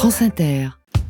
France Inter.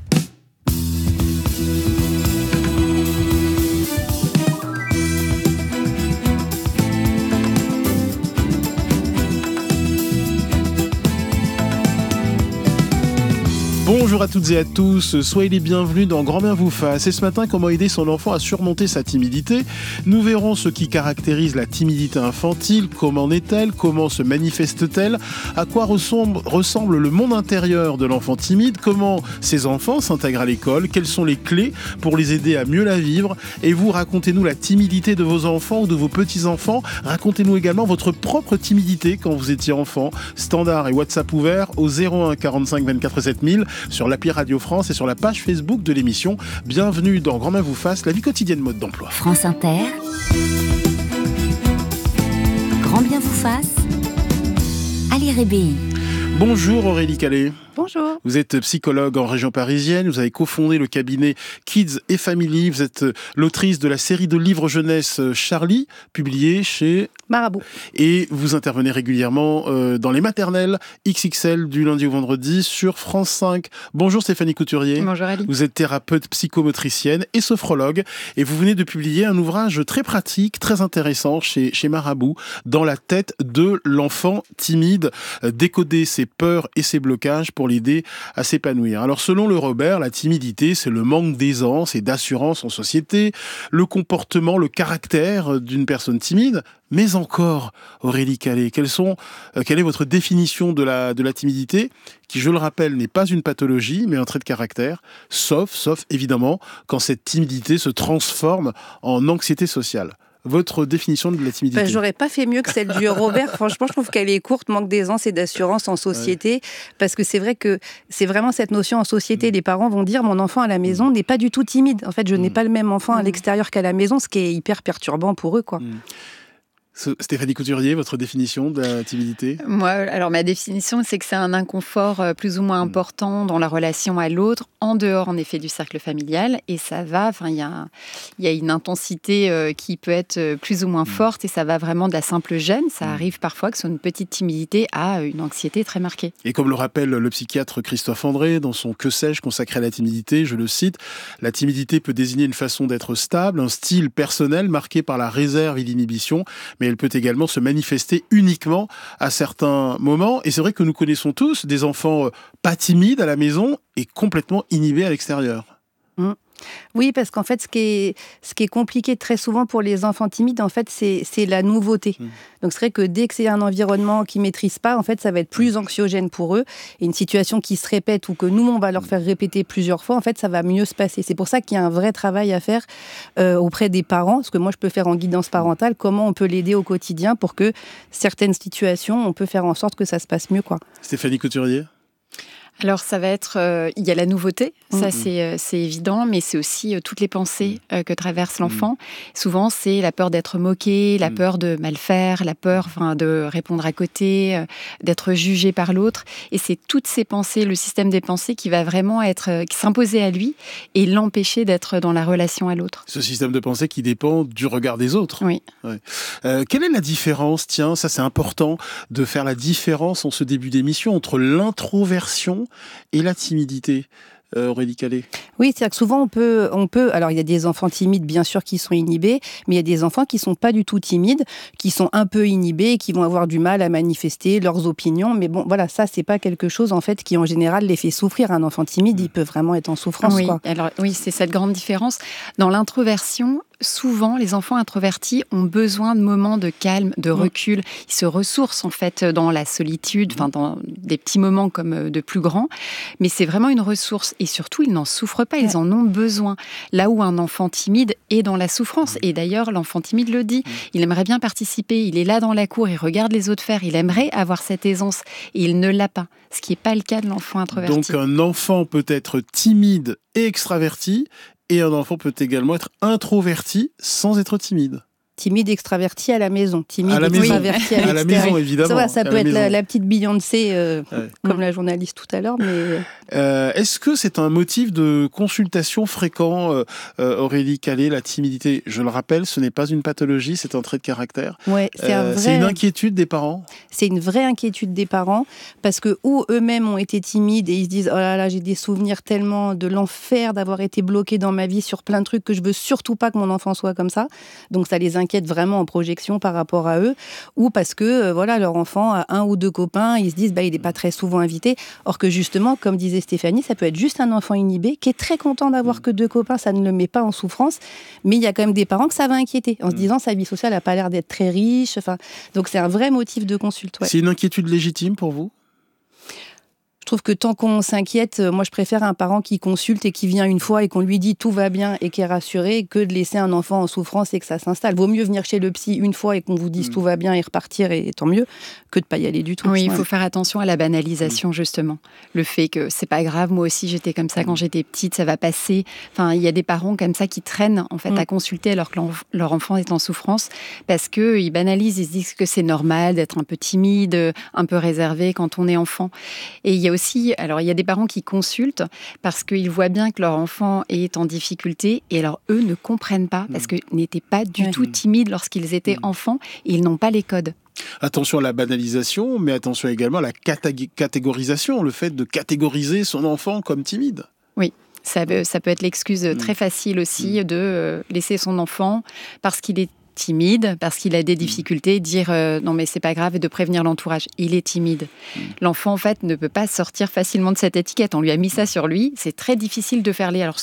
Bonjour à toutes et à tous, soyez les bienvenus dans Grand-Mère vous fasse. Et ce matin, comment aider son enfant à surmonter sa timidité? Nous verrons ce qui caractérise la timidité infantile, comment naît-elle, comment se manifeste-t-elle, à quoi ressemble le monde intérieur de l'enfant timide, comment ces enfants s'intègrent à l'école, quelles sont les clés pour les aider à mieux la vivre. Et vous, racontez-nous la timidité de vos enfants ou de vos petits-enfants. Racontez-nous également votre propre timidité quand vous étiez enfant. Standard et WhatsApp ouverts au 01 45 24 7000. Sur l'appli Radio France et sur la page Facebook de l'émission. Bienvenue dans Grand-Mère vous fasse, la vie quotidienne mode d'emploi. France Inter. Grand-Bien vous fasse. Ali Rébéi. Bonjour Aurélie Calais. Bonjour. Vous êtes psychologue en région parisienne, vous avez cofondé le cabinet Kids et Family, vous êtes l'autrice de la série de livres jeunesse Charlie, publiée chez Marabout. Et vous intervenez régulièrement dans les maternelles XXL du lundi au vendredi sur France 5. Bonjour Stéphanie Couturier. Bonjour Ali. Vous êtes thérapeute psychomotricienne et sophrologue et vous venez de publier un ouvrage très pratique, très intéressant chez Marabout, Dans la tête de l'enfant timide, décoder ses peurs et ses blocages pour l'aider à s'épanouir. Alors selon le Robert, la timidité, c'est le manque d'aisance et d'assurance en société, le comportement, le caractère d'une personne timide. Mais encore, Aurélie Calais, quelle est votre définition de la timidité, qui, je le rappelle, n'est pas une pathologie, mais un trait de caractère, sauf évidemment, quand cette timidité se transforme en anxiété sociale. Votre définition de la timidité? J'aurais pas fait mieux que celle du Robert. Franchement, je trouve qu'elle est courte, manque d'aisance et d'assurance en société. Ouais. Parce que c'est vrai que c'est vraiment cette notion en société. Les parents vont dire, mon enfant à la maison n'est pas du tout timide. En fait, je n'ai pas le même enfant à l'extérieur qu'à la maison, ce qui est hyper perturbant pour eux, quoi. Stéphanie Couturier, votre définition de la timidité? Moi, alors ma définition, c'est que c'est un inconfort plus ou moins important dans la relation à l'autre, en dehors en effet du cercle familial, et ça va, il y a une intensité qui peut être plus ou moins forte, et ça va vraiment de la simple gêne. Ça arrive parfois que sur une petite timidité à une anxiété très marquée. Et comme le rappelle le psychiatre Christophe André dans son Que sais-je consacré à la timidité, je le cite, la timidité peut désigner une façon d'être stable, un style personnel marqué par la réserve et l'inhibition, mais elle peut également se manifester uniquement à certains moments. Et c'est vrai que nous connaissons tous des enfants pas timides à la maison et complètement inhibés à l'extérieur. Oui, parce qu'en fait, ce qui est compliqué très souvent pour les enfants timides, en fait, c'est la nouveauté. Donc, c'est vrai que dès que c'est un environnement qu'ils ne maîtrisent pas, en fait, ça va être plus anxiogène pour eux. Et une situation qui se répète ou que nous, on va leur faire répéter plusieurs fois, en fait, ça va mieux se passer. C'est pour ça qu'il y a un vrai travail à faire auprès des parents, ce que moi, je peux faire en guidance parentale, comment on peut l'aider au quotidien pour que certaines situations, on peut faire en sorte que ça se passe mieux, quoi. Stéphanie Couturier? Alors ça va être, il y a la nouveauté, ça c'est évident, mais c'est aussi toutes les pensées que traverse l'enfant. Souvent c'est la peur d'être moqué, la peur de mal faire, la peur de répondre à côté, d'être jugé par l'autre. Et c'est toutes ces pensées, le système des pensées qui va vraiment s'imposer à lui et l'empêcher d'être dans la relation à l'autre. Ce système de pensée qui dépend du regard des autres. Oui. Ouais. Quelle est la différence, tiens, ça c'est important de faire la différence en ce début d'émission entre l'introversion et la timidité, Aurélie Calais? Oui, c'est-à-dire que souvent on peut. Alors il y a des enfants timides bien sûr qui sont inhibés, mais il y a des enfants qui sont pas du tout timides, qui sont un peu inhibés, qui vont avoir du mal à manifester leurs opinions. Mais bon, voilà, ça c'est pas quelque chose en fait qui en général les fait souffrir. Un enfant timide, il peut vraiment être en souffrance. Oui, quoi. alors oui, c'est cette grande différence. Dans l'introversion, souvent, les enfants introvertis ont besoin de moments de calme, de recul. Ils se ressourcent en fait dans la solitude, dans des petits moments comme de plus grands. Mais c'est vraiment une ressource. Et surtout, ils n'en souffrent pas, ils en ont besoin. Là où un enfant timide est dans la souffrance. Et d'ailleurs, l'enfant timide le dit. Il aimerait bien participer, il est là dans la cour, il regarde les autres faire, il aimerait avoir cette aisance. Et il ne l'a pas. Ce qui n'est pas le cas de l'enfant introverti. Donc un enfant peut être timide et extraverti, et un enfant peut également être introverti sans être timide. Timide, extraverti à la maison. Timide, à la maison. extraverti à la maison, évidemment. Ça peut être la petite Beyoncé, comme la journaliste tout à l'heure. Mais... est-ce que c'est un motif de consultation fréquent, Aurélie Calais, la timidité? Je le rappelle, ce n'est pas une pathologie, c'est un trait de caractère. Ouais, c'est une inquiétude des parents? C'est une vraie inquiétude des parents, parce que ou eux-mêmes ont été timides et ils se disent « Oh là là, j'ai des souvenirs tellement de l'enfer d'avoir été bloqué dans ma vie sur plein de trucs que je veux surtout pas que mon enfant soit comme ça. » Donc ça les inquiète vraiment en projection par rapport à eux, ou parce que voilà, leur enfant a 1 ou 2 copains, ils se disent il n'est pas très souvent invité, or que justement, comme disait Stéphanie, ça peut être juste un enfant inhibé qui est très content d'avoir que 2 copains, ça ne le met pas en souffrance, mais il y a quand même des parents que ça va inquiéter, en se disant sa vie sociale n'a pas l'air d'être très riche, donc c'est un vrai motif de consulte. Ouais. C'est une inquiétude légitime pour vous? Je trouve que tant qu'on s'inquiète, moi je préfère un parent qui consulte et qui vient une fois et qu'on lui dit tout va bien et qui est rassuré, que de laisser un enfant en souffrance et que ça s'installe. Vaut mieux venir chez le psy une fois et qu'on vous dise tout va bien et repartir, et tant mieux, que de pas y aller du tout. Oui, il faut faire attention à la banalisation, justement. Le fait que c'est pas grave, moi aussi j'étais comme ça quand j'étais petite, ça va passer. Enfin, il y a des parents comme ça qui traînent en fait à consulter alors que leur enfant est en souffrance, parce qu'ils banalisent, ils se disent que c'est normal d'être un peu timide, un peu réservé quand on est enfant. Et il y a aussi, alors il y a des parents qui consultent parce qu'ils voient bien que leur enfant est en difficulté, et alors eux ne comprennent pas parce qu'ils n'étaient pas du tout timides lorsqu'ils étaient enfants, et ils n'ont pas les codes. Attention à la banalisation, mais attention également à la catégorisation, le fait de catégoriser son enfant comme timide. Oui. Ça peut être l'excuse très facile aussi de laisser son enfant, parce qu'il est timide, parce qu'il a des difficultés, dire non mais c'est pas grave, et de prévenir l'entourage. Il est timide. L'enfant en fait ne peut pas sortir facilement de cette étiquette. On lui a mis ça sur lui. C'est très difficile de faire l'effort.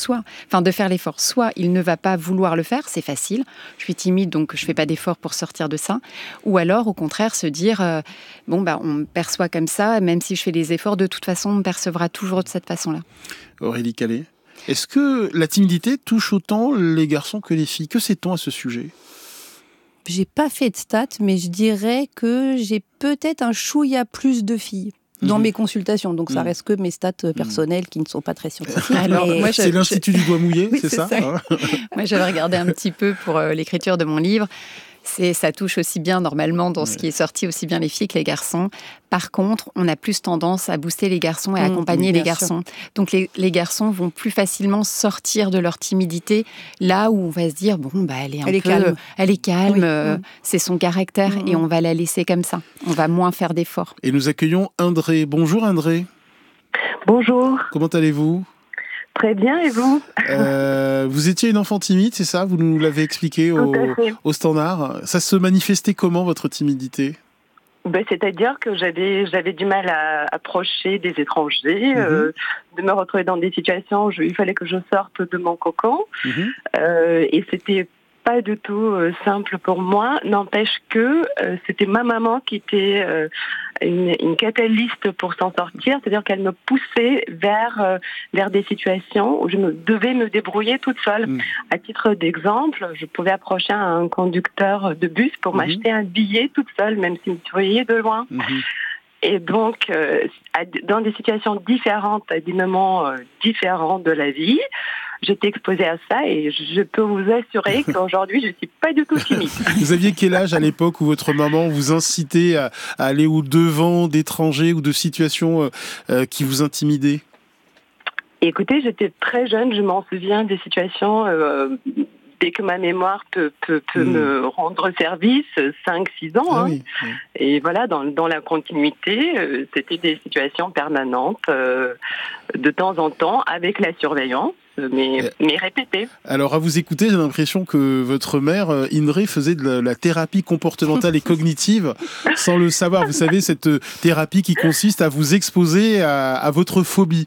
Soit il ne va pas vouloir le faire, c'est facile. Je suis timide donc je fais pas d'effort pour sortir de ça. Ou alors au contraire se dire on me perçoit comme ça, même si je fais des efforts, de toute façon on me percevra toujours de cette façon-là. Aurélie Calais, est-ce que la timidité touche autant les garçons que les filles? Que sait-on à ce sujet? J'ai pas fait de stats, mais je dirais que j'ai peut-être un chouïa plus de filles dans mes consultations. Donc ça reste que mes stats personnelles qui ne sont pas très scientifiques. Alors, moi, c'est l'Institut du doigt mouillé, c'est ça? Moi, j'avais regardé un petit peu pour l'écriture de mon livre. Ça touche aussi bien, normalement, dans ce qui est sorti, aussi bien les filles que les garçons. Par contre, on a plus tendance à booster les garçons et à accompagner les garçons. Donc, les garçons vont plus facilement sortir de leur timidité, là où on va se dire, elle est calme, c'est son caractère, et on va la laisser comme ça. On va moins faire d'efforts. Et nous accueillons Indré. Bonjour Indré. Bonjour. Comment allez-vous? Très bien, et vous? Vous étiez une enfant timide, c'est ça? Vous nous l'avez expliqué au standard. Ça se manifestait comment, votre timidité? C'est-à-dire que j'avais du mal à approcher des étrangers, de me retrouver dans des situations où il fallait que je sorte de mon cocon. Et c'était pas du tout simple pour moi. N'empêche que c'était ma maman qui était une catalyste pour s'en sortir, c'est-à-dire qu'elle me poussait vers des situations où je devais me débrouiller toute seule. À titre d'exemple, je pouvais approcher un conducteur de bus pour m'acheter un billet toute seule, même s'il me surveillait de loin. Et donc, dans des situations différentes, à des moments différents de la vie, j'étais exposée à ça, et je peux vous assurer qu'aujourd'hui, je ne suis pas du tout timide. Vous aviez quel âge à l'époque où votre maman vous incitait à aller au-devant d'étrangers ou de situations qui vous intimidaient? Écoutez, j'étais très jeune, je m'en souviens des situations... dès que ma mémoire peut me rendre service, 5-6 ans. Oui. Et voilà, dans la continuité, c'était des situations permanentes, de temps en temps, avec la surveillance, mais répétées. Alors, à vous écouter, j'ai l'impression que votre mère, Indré, faisait de la thérapie comportementale et cognitive sans le savoir. Vous savez, cette thérapie qui consiste à vous exposer à votre phobie,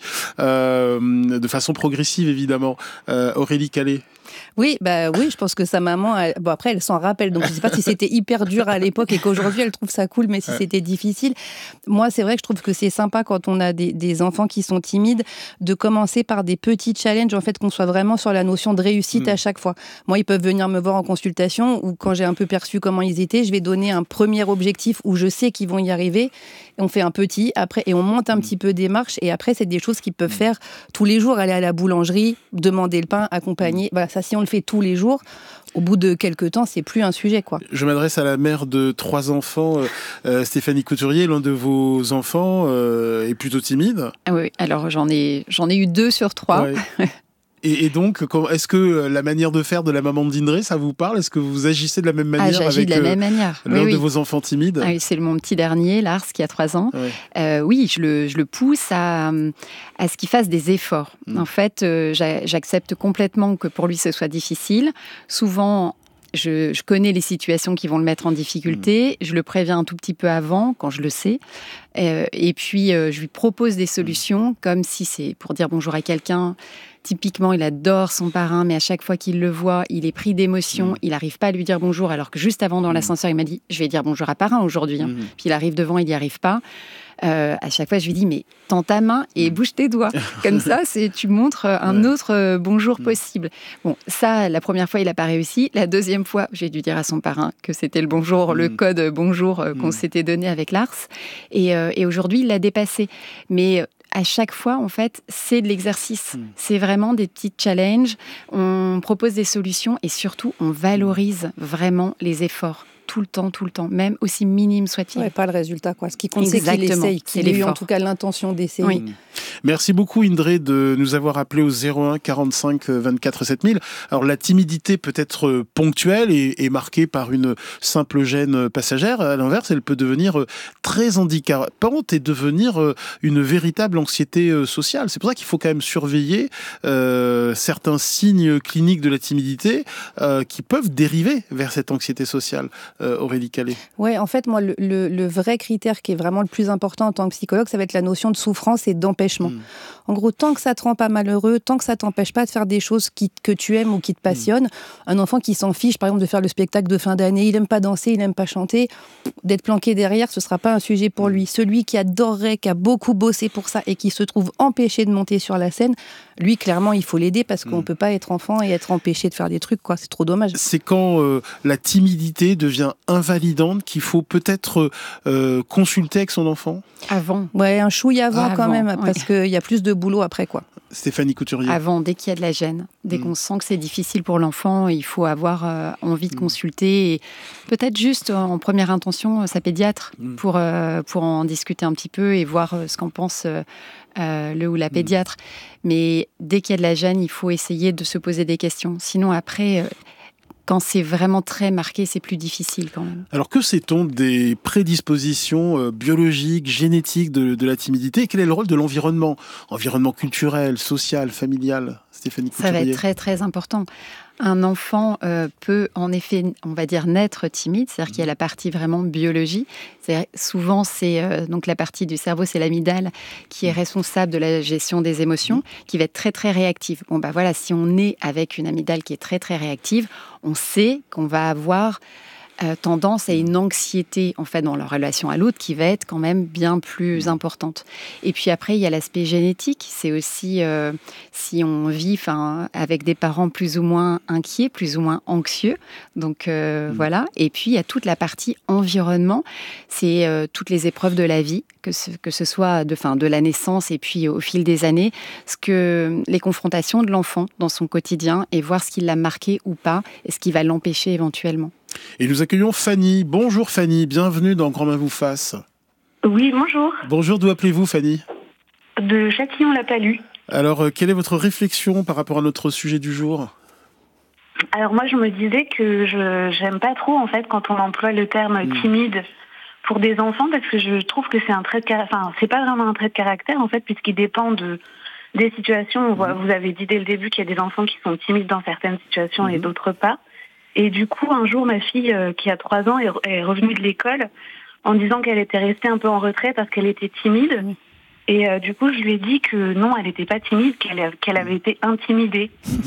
de façon progressive, évidemment. Aurélie Calais. Oui, je pense que sa maman, après elle s'en rappelle, donc je ne sais pas si c'était hyper dur à l'époque et qu'aujourd'hui elle trouve ça cool, mais si c'était difficile. Moi, c'est vrai que je trouve que c'est sympa quand on a des enfants qui sont timides, de commencer par des petits challenges, en fait, qu'on soit vraiment sur la notion de réussite à chaque fois. Moi, ils peuvent venir me voir en consultation, ou quand j'ai un peu perçu comment ils étaient, je vais donner un premier objectif où je sais qu'ils vont y arriver, et on fait un petit, après, et on monte un petit peu des marches, et après, c'est des choses qu'ils peuvent faire tous les jours, aller à la boulangerie, demander le pain, accompagner. Voilà, Ça, si on le fait tous les jours, au bout de quelques temps, c'est plus un sujet, quoi. Je m'adresse à la mère de 3 enfants, Stéphanie Couturier. L'un de vos enfants est plutôt timide. Ah oui, alors j'en ai eu 2 sur 3. Ouais. Et donc, est-ce que la manière de faire de la maman d'Indré, ça vous parle ? Est-ce que vous agissez de la même manière j'agis de la même manière. L'un de vos enfants timides ? Oui, c'est mon petit dernier, Lars, qui a 3 ans. Ouais. Oui, je le pousse à ce qu'il fasse des efforts. En fait, j'accepte complètement que pour lui, ce soit difficile. Souvent, je connais les situations qui vont le mettre en difficulté. Je le préviens un tout petit peu avant, quand je le sais. Et puis, je lui propose des solutions, comme si c'est pour dire bonjour à quelqu'un. Typiquement, il adore son parrain, mais à chaque fois qu'il le voit, il est pris d'émotion. Il n'arrive pas à lui dire bonjour, alors que juste avant, dans l'ascenseur, il m'a dit « Je vais dire bonjour à parrain aujourd'hui. » Puis il arrive devant, il n'y arrive pas. À chaque fois, je lui dis « Mais tends ta main et bouge tes doigts. » Comme ça, tu montres un autre bonjour possible. Bon, ça, la première fois, il n'a pas réussi. La deuxième fois, j'ai dû dire à son parrain que c'était le bonjour, le code bonjour qu'on s'était donné avec Lars. Et aujourd'hui, il l'a dépassé. Mais à chaque fois, en fait, c'est de l'exercice. C'est vraiment des petits challenges. On propose des solutions et surtout, on valorise vraiment les efforts. Tout le temps, même aussi minime soit-il. Ouais, pas le résultat, quoi. Ce qui compte, c'est qu'il essaye, qu'il ait eu en tout cas l'intention d'essayer. Oui. Merci beaucoup, Indré, de nous avoir appelé au 01 45 24 7000. Alors, la timidité peut être ponctuelle et marquée par une simple gêne passagère. À l'inverse, elle peut devenir très handicapante et devenir une véritable anxiété sociale. C'est pour ça qu'il faut quand même surveiller certains signes cliniques de la timidité qui peuvent dériver vers cette anxiété sociale. Aurélie Calais. Oui, en fait, moi, le vrai critère qui est vraiment le plus important en tant que psychologue, ça va être la notion de souffrance et d'empêchement. En gros, tant que ça te rend pas malheureux, tant que ça t'empêche pas de faire des choses que tu aimes ou qui te passionnent, un enfant qui s'en fiche, par exemple, de faire le spectacle de fin d'année, il aime pas danser, il aime pas chanter, d'être planqué derrière, ce sera pas un sujet pour lui. Celui qui adorerait, qui a beaucoup bossé pour ça et qui se trouve empêché de monter sur la scène, lui, clairement, il faut l'aider parce qu'on peut pas être enfant et être empêché de faire des trucs, quoi. C'est trop dommage. C'est quand la timidité devient invalidante qu'il faut peut-être consulter avec son enfant ? Avant. Ouais, un chouille avant quand même, parce qu'il y a plus de boulot après, quoi. Stéphanie Couturier. Avant, dès qu'il y a de la gêne, dès qu'on sent que c'est difficile pour l'enfant, il faut avoir envie de consulter et peut-être juste en première intention sa pédiatre pour en discuter un petit peu et voir ce qu'en pense le ou la pédiatre. Mais dès qu'il y a de la gêne, il faut essayer de se poser des questions. Sinon, après, quand c'est vraiment très marqué, c'est plus difficile quand même. Alors que sait-on des prédispositions biologiques, génétiques de la timidité ? Et quel est le rôle de l'environnement ? Environnement culturel, social, familial ? Stéphanie Couturier. Ça va être très très important. Un enfant peut en effet, on va dire, naître timide, c'est-à-dire qu'il y a la partie vraiment biologie. Souvent, c'est donc la partie du cerveau, c'est l'amygdale qui est responsable de la gestion des émotions, qui va être très très réactive. Bon bah voilà, si on est avec une amygdale qui est très très réactive, on sait qu'on va avoir tendance à une anxiété en fait dans leur relation à l'autre qui va être quand même bien plus importante. Et puis après il y a l'aspect génétique, c'est aussi si on vit avec des parents plus ou moins inquiets, plus ou moins anxieux. Donc voilà. Et puis il y a toute la partie environnement, c'est toutes les épreuves de la vie, que ce soit de la naissance et puis au fil des années, les confrontations de l'enfant dans son quotidien et voir ce qui l'a marqué ou pas et ce qui va l'empêcher éventuellement. Et nous accueillons Fanny. Bonjour Fanny, bienvenue dans Grand Main vous fasse. Oui, bonjour. Bonjour, d'où appelez-vous Fanny ? De Châtillon-la-Palue. Alors, quelle est votre réflexion par rapport à notre sujet du jour ? Alors moi, je me disais que j'aime pas trop en fait quand on emploie le terme timide pour des enfants parce que je trouve que c'est un trait de caractère. Enfin, c'est pas vraiment un trait de caractère en fait puisqu'il dépend des situations. Vous avez dit dès le début qu'il y a des enfants qui sont timides dans certaines situations et d'autres pas. Et du coup, un jour, ma fille, qui a 3 ans, est revenue de l'école en disant qu'elle était restée un peu en retrait parce qu'elle était timide. Et du coup, je lui ai dit que non, elle n'était pas timide, qu'elle avait été intimidée.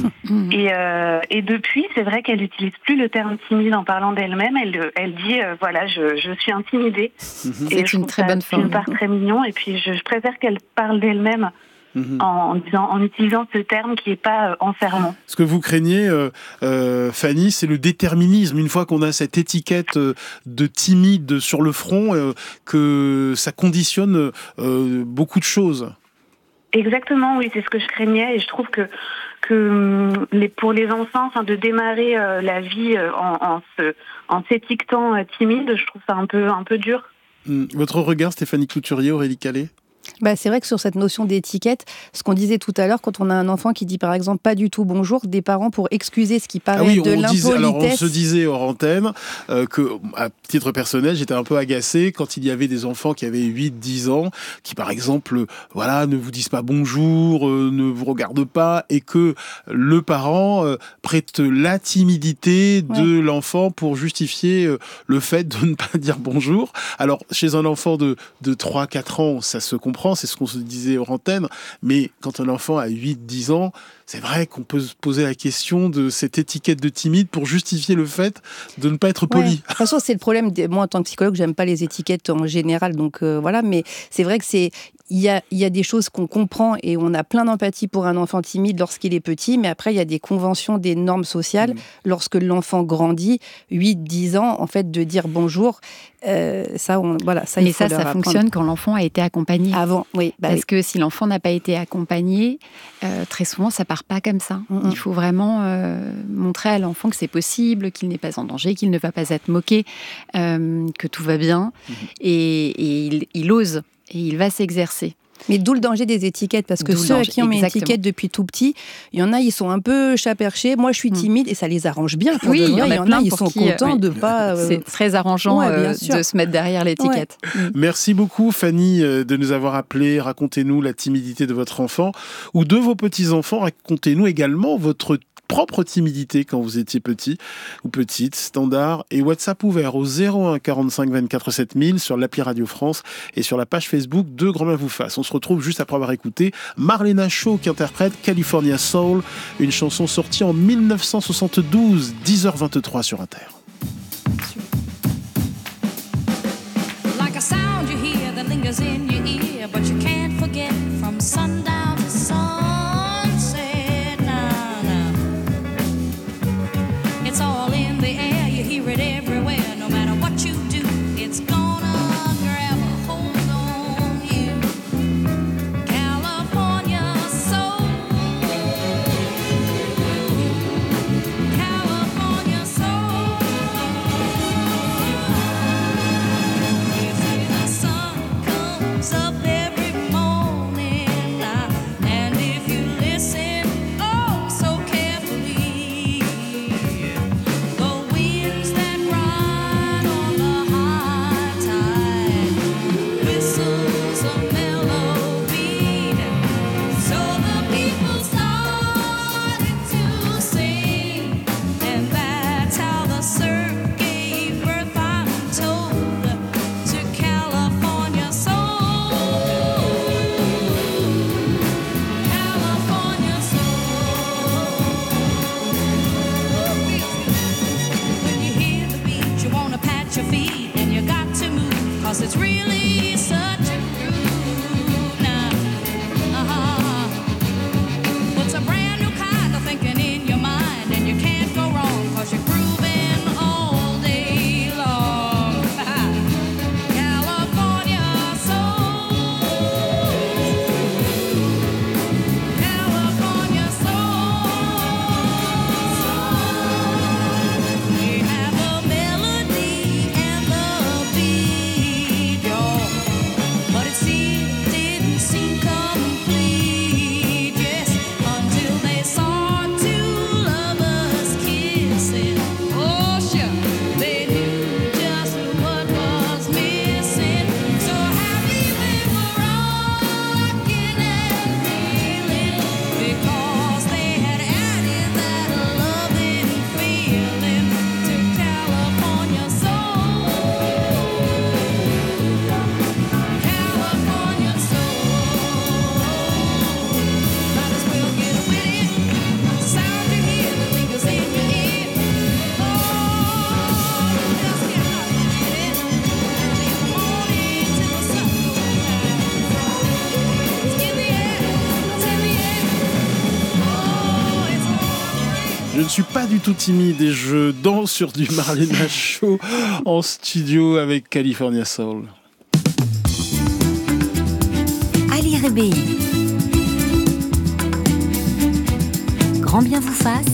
Et depuis, c'est vrai qu'elle n'utilise plus le terme timide en parlant d'elle-même. Elle dit, voilà, je suis intimidée. C'est une très bonne forme. C'est une part très mignon. Et puis, je préfère qu'elle parle d'elle-même. En utilisant ce terme qui n'est pas enfermant. Ce que vous craignez, Fanny, c'est le déterminisme. Une fois qu'on a cette étiquette de timide sur le front, que ça conditionne beaucoup de choses. Exactement, oui, c'est ce que je craignais. Et je trouve que que pour les enfants, de démarrer la vie en s'étiquetant timide, je trouve ça un peu dur. Votre regard, Stéphanie Couturier, Aurélie Calais ? C'est vrai que sur cette notion d'étiquette, ce qu'on disait tout à l'heure, quand on a un enfant qui dit par exemple pas du tout bonjour, des parents pour excuser ce qui paraît de l'impolitesse. Alors on se disait hors antenne que, à titre personnel, j'étais un peu agacé quand il y avait des enfants qui avaient 8-10 ans, qui par exemple, ne vous disent pas bonjour, ne vous regardent pas, et que le parent prête la timidité de l'enfant pour justifier le fait de ne pas dire bonjour. Alors chez un enfant de 3-4 ans, ça se comprend. C'est ce qu'on se disait hors antenne, mais quand un enfant a 8-10 ans, c'est vrai qu'on peut se poser la question de cette étiquette de timide pour justifier le fait de ne pas être poli. De toute façon, c'est le problème. Moi, en tant que psychologue, j'aime pas les étiquettes en général, donc mais c'est vrai que il y a des choses qu'on comprend et on a plein d'empathie pour un enfant timide lorsqu'il est petit, mais après, il y a des conventions, des normes sociales. Lorsque l'enfant grandit, 8-10 ans, en fait, de dire bonjour, ça fonctionne quand l'enfant a été accompagné. Avant, oui. Parce que si l'enfant n'a pas été accompagné, très souvent, ça part pas comme ça. Il faut vraiment montrer à l'enfant que c'est possible, qu'il n'est pas en danger, qu'il ne va pas être moqué, que tout va bien. Et il ose. Et il va s'exercer. Mais d'où le danger des étiquettes, parce que ceux qui ont mis une étiquette depuis tout petit, il y en a, ils sont un peu chat-perchés. Moi, je suis timide et ça les arrange bien. Il y en a, ils sont contents de pas... C'est très arrangeant de se mettre derrière l'étiquette. Ouais. Merci beaucoup, Fanny, de nous avoir appelés. Racontez-nous la timidité de votre enfant ou de vos petits-enfants. Racontez-nous également votre propre timidité quand vous étiez petit ou petite. Standard et WhatsApp ouvert au 01 45 24 7000 sur l'appli Radio France et sur la page Facebook de Grand Bien vous fasse. On se retrouve juste après avoir écouté Marlena Shaw qui interprète California Soul, une chanson sortie en 1972, 10h23 sur Inter. Like a sound you hear that lingers in your ear, but you can't forget from sundown to sunset. It's all in the air, you hear it everywhere. No matter what you do, it's gonna grab a hold on you. California soul, California soul. You see the sun comes up every morning now, and if you listen oh so carefully, the winds that ride on the high tide whistles a mellow beat. So the people started to sing, and that's how the surf gave birth, I'm told, to California soul. California soul. When you hear the beat, you wanna pat your feet, and you got to move, 'cause it's really such a groove now. Puts a brand new kind of thinking in your mind, and you can't go wrong, 'cause you're grooving all day long. California soul, California soul. We have a melody and the beat, y'all, but it didn't seem complete, yes, until they saw two lovers kissing. Oh, sure, they knew just what was missing. So happy they were rocking and reeling, because they had added that loving feeling to California soul. California soul. Might as well get with it. The sound you hear that lingers in your ear. Oh, just get out and get it. Early in the morning till the sun goes down. It's in the air. It's in the air. Oh, it's all Je ne suis pas du tout timide et je danse sur du Marlena Shaw en studio avec California Soul. Ali Rebei. Grand bien vous fasse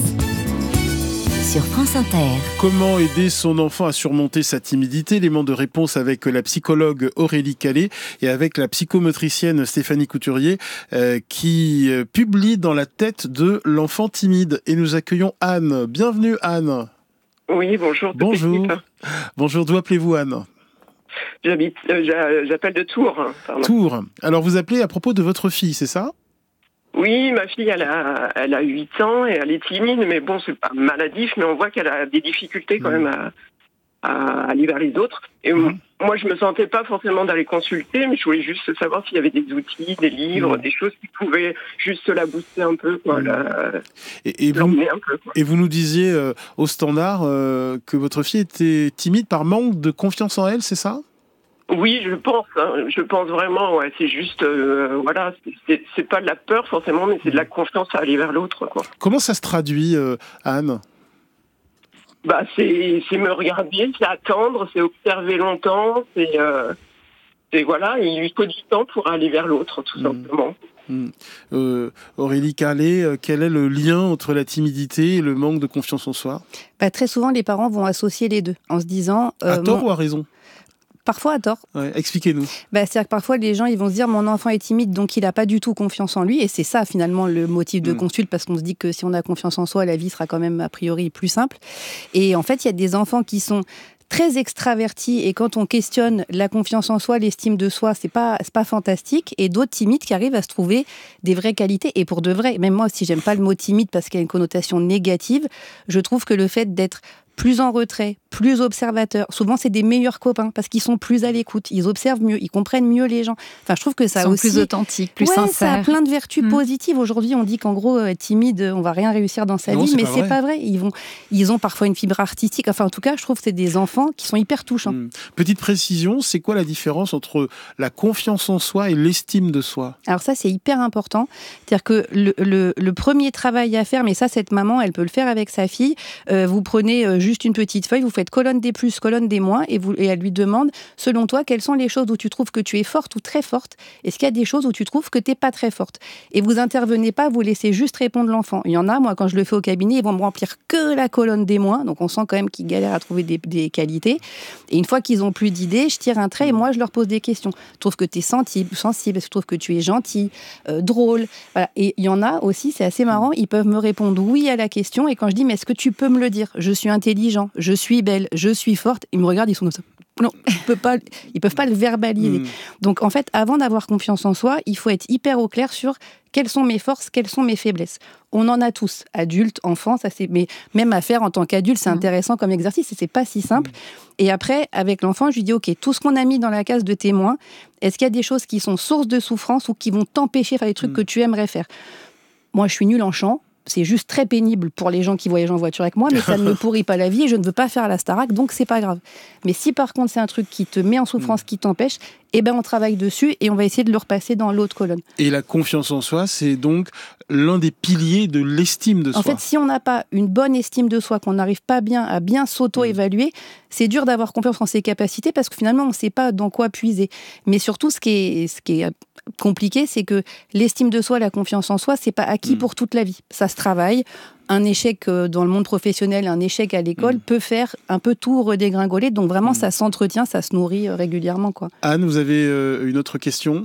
sur France Inter. Comment aider son enfant à surmonter sa timidité? Élément de réponse avec la psychologue Aurélie Calais et avec la psychomotricienne Stéphanie Couturier qui publie Dans la tête de l'enfant timide. Et nous accueillons Anne. Bienvenue Anne. Oui, bonjour. Bonjour. Bonjour, d'où appelez-vous Anne? J'appelle de Tours. Pardon. Tours. Alors vous appelez à propos de votre fille, c'est ça? Oui, ma fille, elle a 8 ans et elle est timide, mais bon, c'est pas maladif, mais on voit qu'elle a des difficultés quand même à aller vers les autres. Et moi, je me sentais pas forcément d'aller consulter, mais je voulais juste savoir s'il y avait des outils, des livres, des choses qui pouvaient juste la booster un peu, quoi, l'emmener un peu, quoi. Et vous nous disiez au standard que votre fille était timide par manque de confiance en elle, c'est ça? Oui, je pense vraiment, ouais, c'est juste, voilà, c'est pas de la peur forcément, mais c'est de la confiance à aller vers l'autre, quoi. Comment ça se traduit, Anne? Bah, c'est me regarder, c'est attendre, c'est observer longtemps, c'est voilà, il lui faut du temps pour aller vers l'autre, tout simplement. Aurélie Calais, quel est le lien entre la timidité et le manque de confiance en soi? Très souvent, les parents vont associer les deux en se disant... à tort ou à raison? Parfois à tort. Ouais, expliquez-nous. C'est-à-dire que parfois les gens ils vont se dire mon enfant est timide donc il n'a pas du tout confiance en lui et c'est ça finalement le motif de consulte parce qu'on se dit que si on a confiance en soi la vie sera quand même a priori plus simple. Et en fait il y a des enfants qui sont très extravertis et quand on questionne la confiance en soi, l'estime de soi, c'est pas fantastique et d'autres timides qui arrivent à se trouver des vraies qualités et pour de vrai. Même moi si j'aime pas le mot timide parce qu'il y a une connotation négative, je trouve que le fait d'être plus en retrait, plus observateur. Souvent, c'est des meilleurs copains parce qu'ils sont plus à l'écoute. Ils observent mieux, ils comprennent mieux les gens. Enfin, je trouve que ça Ils sont aussi... plus authentiques, plus sincères. Ça a plein de vertus positives. Aujourd'hui, on dit qu'en gros, timide, on va rien réussir dans sa vie, mais c'est pas vrai. Ils ont parfois une fibre artistique. Enfin, en tout cas, je trouve que c'est des enfants qui sont hyper touchants. Petite précision, c'est quoi la différence entre la confiance en soi et l'estime de soi? Alors ça, c'est hyper important. C'est-à-dire que le premier travail à faire, mais ça, cette maman, elle peut le faire avec sa fille. Vous prenez juste une petite feuille, vous faites colonne des plus, colonne des moins, et elle lui demande, selon toi, quelles sont les choses où tu trouves que tu es forte ou très forte? Est-ce qu'il y a des choses où tu trouves que tu n'es pas très forte? Et vous intervenez pas, vous laissez juste répondre l'enfant. Il y en a, moi, quand je le fais au cabinet, ils vont me remplir que la colonne des moins, donc on sent quand même qu'ils galèrent à trouver des qualités. Et une fois qu'ils ont plus d'idées, je tire un trait et moi, je leur pose des questions. Je trouve que tu es sensible, je trouve que tu es gentil, drôle. Voilà. Et il y en a aussi, c'est assez marrant, ils peuvent me répondre oui à la question, et quand je dis, mais est-ce que tu peux me le dire? Je suis intelligent, je suis belle, je suis forte. Ils me regardent, ils sont comme ça. Non, ils peuvent pas le verbaliser. Donc en fait, avant d'avoir confiance en soi, il faut être hyper au clair sur quelles sont mes forces, quelles sont mes faiblesses. On en a tous, adultes, enfants, mais même à faire en tant qu'adulte, c'est intéressant comme exercice et c'est pas si simple. Et après, avec l'enfant, je lui dis, ok, tout ce qu'on a mis dans la case de témoin, est-ce qu'il y a des choses qui sont source de souffrance ou qui vont t'empêcher de faire des trucs que tu aimerais faire? Moi, je suis nulle en chant. C'est juste très pénible pour les gens qui voyagent en voiture avec moi, mais ça ne me pourrit pas la vie et je ne veux pas faire la Starac, donc c'est pas grave. Mais si par contre c'est un truc qui te met en souffrance, qui t'empêche, on travaille dessus et on va essayer de le repasser dans l'autre colonne. Et la confiance en soi, c'est donc l'un des piliers de l'estime de soi. En fait, si on n'a pas une bonne estime de soi, qu'on n'arrive pas bien à bien s'auto-évaluer, c'est dur d'avoir confiance en ses capacités parce que finalement on ne sait pas dans quoi puiser. Mais surtout, ce qui est compliqué, c'est que l'estime de soi, la confiance en soi, c'est pas acquis pour toute la vie. Ça se travaille. Un échec dans le monde professionnel, un échec à l'école peut faire un peu tout redégringoler. Donc vraiment, ça s'entretient, ça se nourrit régulièrement, quoi. Anne, vous avez une autre question?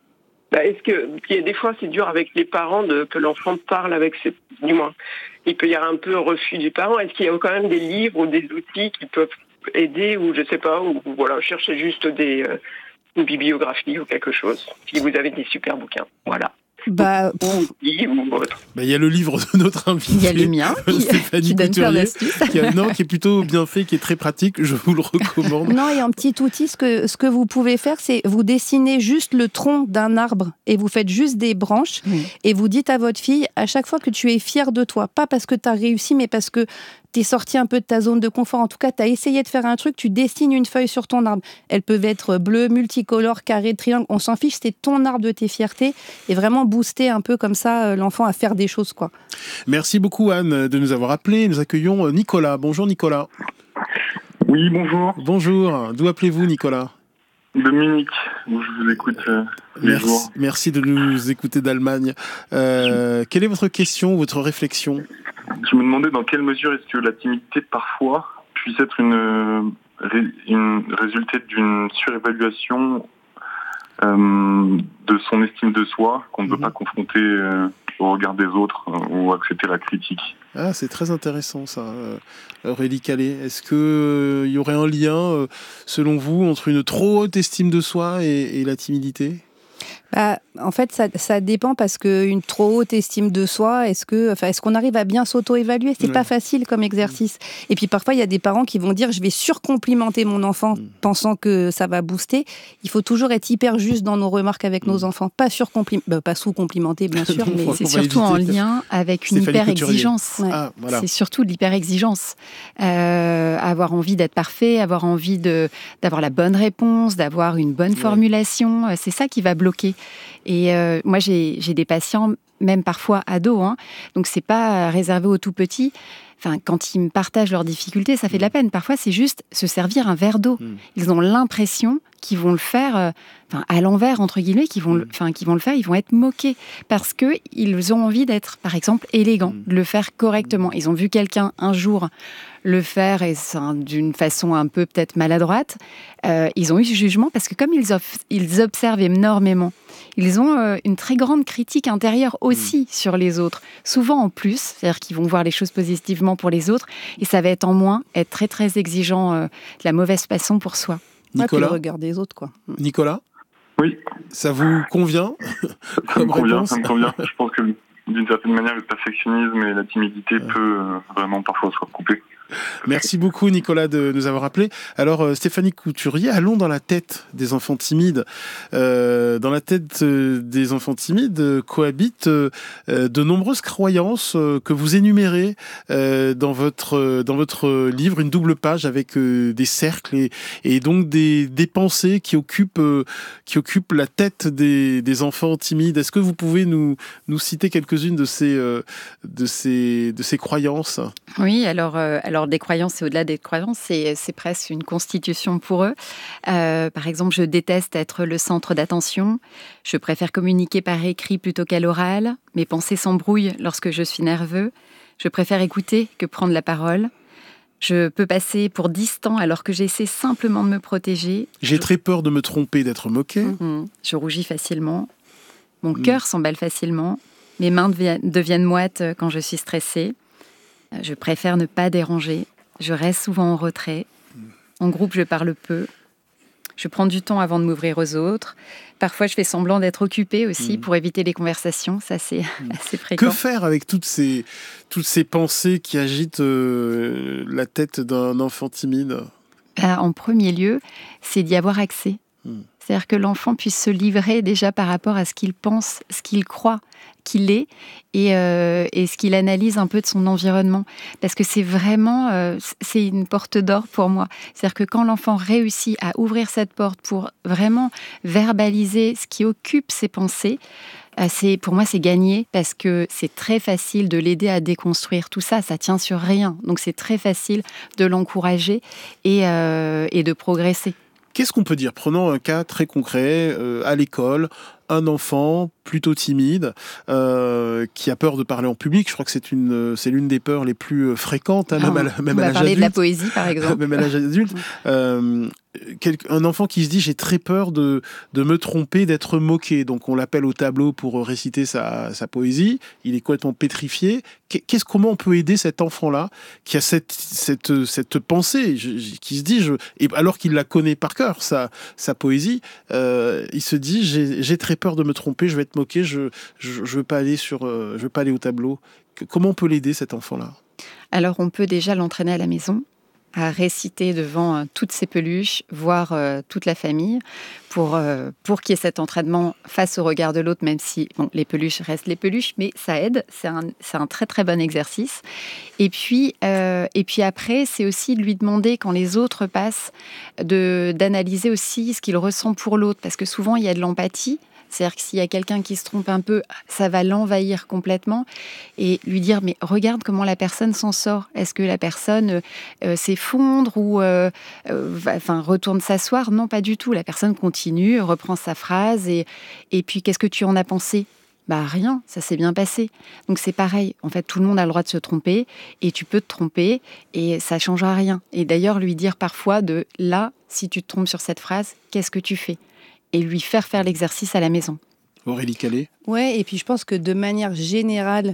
Est-ce que des fois c'est dur avec les parents que l'enfant parle avec ses... Du moins, il peut y avoir un peu un refus du parent. Est-ce qu'il y a quand même des livres ou des outils qui peuvent aider ou je sais pas, ou voilà, chercher juste une bibliographie ou quelque chose, si vous avez des super bouquins, voilà. Il y a le livre de notre invité. Il y a le mien, Stéphanie Couturier, qui est plutôt bien fait, qui est très pratique. Je vous le recommande. Non, et un petit outil, ce que vous pouvez faire, c'est vous dessinez juste le tronc d'un arbre et vous faites juste des branches et vous dites à votre fille, à chaque fois que tu es fière de toi, pas parce que tu as réussi, mais parce que t'es sorti un peu de ta zone de confort. En tout cas, tu as essayé de faire un truc, tu dessines une feuille sur ton arbre. Elles peuvent être bleues, multicolores, carrées, triangles. On s'en fiche, c'est ton arbre de tes fiertés. Et vraiment booster un peu comme ça l'enfant à faire des choses, quoi. Merci beaucoup, Anne, de nous avoir appelés. Nous accueillons Nicolas. Bonjour, Nicolas. Oui, bonjour. Bonjour. D'où appelez-vous, Nicolas? De Munich, où je vous écoute les jours. Merci de nous écouter d'Allemagne. Quelle est votre question, votre réflexion ? Je me demandais dans quelle mesure est-ce que la timidité, parfois, puisse être une résultée d'une surévaluation de son estime de soi, qu'on ne veut pas confronter au regard des autres ou accepter la critique. Ah, c'est très intéressant ça, Aurélie Calais. Est-ce que y aurait un lien, selon vous, entre une trop haute estime de soi et la timidité ? En fait, ça dépend parce qu'une trop haute estime de soi, est-ce qu'on arrive à bien s'auto-évaluer ? C'est pas facile comme exercice. Et puis parfois, il y a des parents qui vont dire « je vais surcomplimenter mon enfant pensant que ça va booster ». Il faut toujours être hyper juste dans nos remarques avec nos enfants. Pas sous-complimenter, bien sûr, mais c'est surtout en lien avec une hyper-exigence. Ouais. Ah, voilà. C'est surtout l'hyper-exigence. Avoir envie d'être parfait, avoir envie d'avoir la bonne réponse, d'avoir une bonne formulation, c'est ça qui va bloquer. Et moi, j'ai des patients, même parfois ados, donc c'est pas réservé aux tout petits. Enfin, quand ils me partagent leurs difficultés, ça fait de la peine. Parfois, c'est juste se servir un verre d'eau. Ils ont l'impression qu'ils vont le faire à l'envers, entre guillemets, qu'ils vont le faire, ils vont être moqués. Parce qu'ils ont envie d'être, par exemple, élégants, de le faire correctement. Ils ont vu quelqu'un un jour le faire et d'une façon un peu peut-être maladroite. Ils ont eu ce jugement parce que comme ils observent énormément, ils ont une très grande critique intérieure aussi sur les autres. Souvent en plus, c'est-à-dire qu'ils vont voir les choses positivement pour les autres et ça va être en moins, être très très exigeant de la mauvaise façon pour soi. Nicolas, le regard des autres, quoi. Nicolas ? Oui. Ça vous convient ? Ça me convient. Je pense que d'une certaine manière, le perfectionnisme et la timidité peut vraiment parfois se recouper. Merci beaucoup Nicolas de nous avoir appelés. Alors Stéphanie Couturier, allons dans la tête des enfants timides. Dans la tête des enfants timides cohabitent de nombreuses croyances que vous énumérez dans votre livre, une double page avec des cercles et donc des pensées qui occupent la tête des enfants timides. Est-ce que vous pouvez nous citer quelques-unes de ces croyances ? Oui, alors des croyances, c'est au-delà des croyances, c'est presque une constitution pour eux. Par exemple, je déteste être le centre d'attention. Je préfère communiquer par écrit plutôt qu'à l'oral. Mes pensées s'embrouillent lorsque je suis nerveux. Je préfère écouter que prendre la parole. Je peux passer pour distant alors que j'essaie simplement de me protéger. J'ai très peur de me tromper, d'être moqué. Je rougis facilement. Mon cœur s'emballe facilement. Mes mains deviennent moites quand je suis stressée. Je préfère ne pas déranger. Je reste souvent en retrait. En groupe, je parle peu. Je prends du temps avant de m'ouvrir aux autres. Parfois, je fais semblant d'être occupée aussi pour éviter les conversations. Ça, c'est assez fréquent. Que faire avec toutes ces pensées qui agitent la tête d'un enfant timide ? En premier lieu, c'est d'y avoir accès. C'est-à-dire que l'enfant puisse se livrer déjà par rapport à ce qu'il pense, ce qu'il croit qu'il est et ce qu'il analyse un peu de son environnement. Parce que c'est vraiment c'est une porte d'or pour moi. C'est-à-dire que quand l'enfant réussit à ouvrir cette porte pour vraiment verbaliser ce qui occupe ses pensées, pour moi, c'est gagné parce que c'est très facile de l'aider à déconstruire tout ça. Ça tient sur rien. Donc, c'est très facile de l'encourager et de progresser. Qu'est-ce qu'on peut dire ? Prenons un cas très concret, à l'école, un enfant plutôt timide, qui a peur de parler en public. Je crois que c'est l'une des peurs les plus fréquentes, même à l'âge adulte. On va parler de la poésie, par exemple. Même à l'âge adulte. Un enfant qui se dit « j'ai très peur de me tromper, d'être moqué ». Donc on l'appelle au tableau pour réciter sa poésie. Il est complètement pétrifié. Comment on peut aider cet enfant-là qui a cette pensée, qui se dit, et alors qu'il la connaît par cœur, sa poésie, il se dit « j'ai très peur de me tromper, je vais être moqué, je veux pas aller au tableau ». Comment on peut l'aider, cet enfant-là ? Alors on peut déjà l'entraîner à la maison, à réciter devant toutes ses peluches, voire toute la famille, pour qu'il y ait cet entraînement face au regard de l'autre, même si les peluches restent les peluches, mais ça aide, c'est un très très bon exercice. Et puis après, c'est aussi de lui demander, quand les autres passent, d'analyser aussi ce qu'il ressent pour l'autre, parce que souvent il y a de l'empathie, C'est-à-dire que s'il y a quelqu'un qui se trompe un peu, ça va l'envahir complètement et lui dire mais regarde comment la personne s'en sort. Est-ce que la personne s'effondre ou retourne s'asseoir? Non, pas du tout. La personne continue, reprend sa phrase et puis qu'est-ce que tu en as pensé? Bah rien, ça s'est bien passé. Donc c'est pareil, en fait tout le monde a le droit de se tromper et tu peux te tromper et ça changera rien. Et d'ailleurs lui dire parfois de là, si tu te trompes sur cette phrase, qu'est-ce que tu fais? Et lui faire l'exercice à la maison. Aurélie Calais? Ouais, et puis je pense que de manière générale,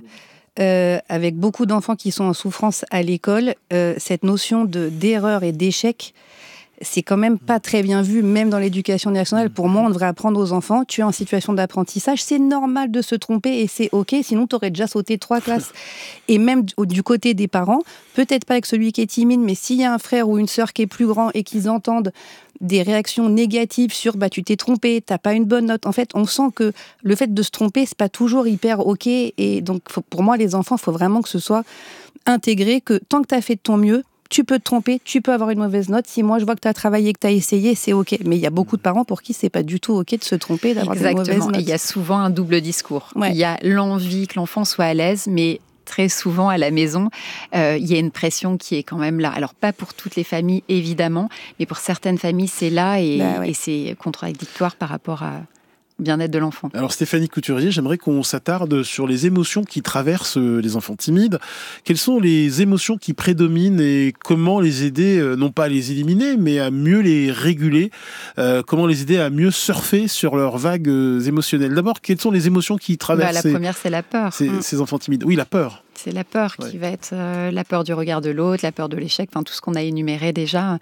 avec beaucoup d'enfants qui sont en souffrance à l'école, cette notion d'erreur et d'échec, c'est quand même pas très bien vu, même dans l'éducation nationale. Pour moi, on devrait apprendre aux enfants, tu es en situation d'apprentissage, c'est normal de se tromper et c'est OK, sinon tu aurais déjà sauté 3 classes. Et même du côté des parents, peut-être pas avec celui qui est timide, mais s'il y a un frère ou une sœur qui est plus grand et qu'ils entendent des réactions négatives sur tu t'es trompé, t'as pas une bonne note. En fait, on sent que le fait de se tromper, c'est pas toujours hyper OK. Et donc, pour moi, les enfants, il faut vraiment que ce soit intégré, que tant que t'as fait de ton mieux, tu peux te tromper, tu peux avoir une mauvaise note. Si moi, je vois que tu as travaillé, que tu as essayé, c'est OK. Mais il y a beaucoup de parents pour qui c'est pas du tout OK de se tromper, d'avoir des mauvaises notes. Et il y a souvent un double discours. Ouais. Il y a l'envie que l'enfant soit à l'aise, mais très souvent à la maison, il y a une pression qui est quand même là. Alors, pas pour toutes les familles, évidemment, mais pour certaines familles, c'est là et c'est contradictoire par rapport à bien-être de l'enfant. Alors Stéphanie Couturier, j'aimerais qu'on s'attarde sur les émotions qui traversent les enfants timides. Quelles sont les émotions qui prédominent et comment les aider, non pas à les éliminer, mais à mieux les réguler? Comment les aider à mieux surfer sur leurs vagues émotionnelles? D'abord, quelles sont les émotions qui traversent la première, c'est la peur. Ces enfants timides? Oui, la peur. C'est la peur qui va être la peur du regard de l'autre, la peur de l'échec, tout ce qu'on a énuméré déjà,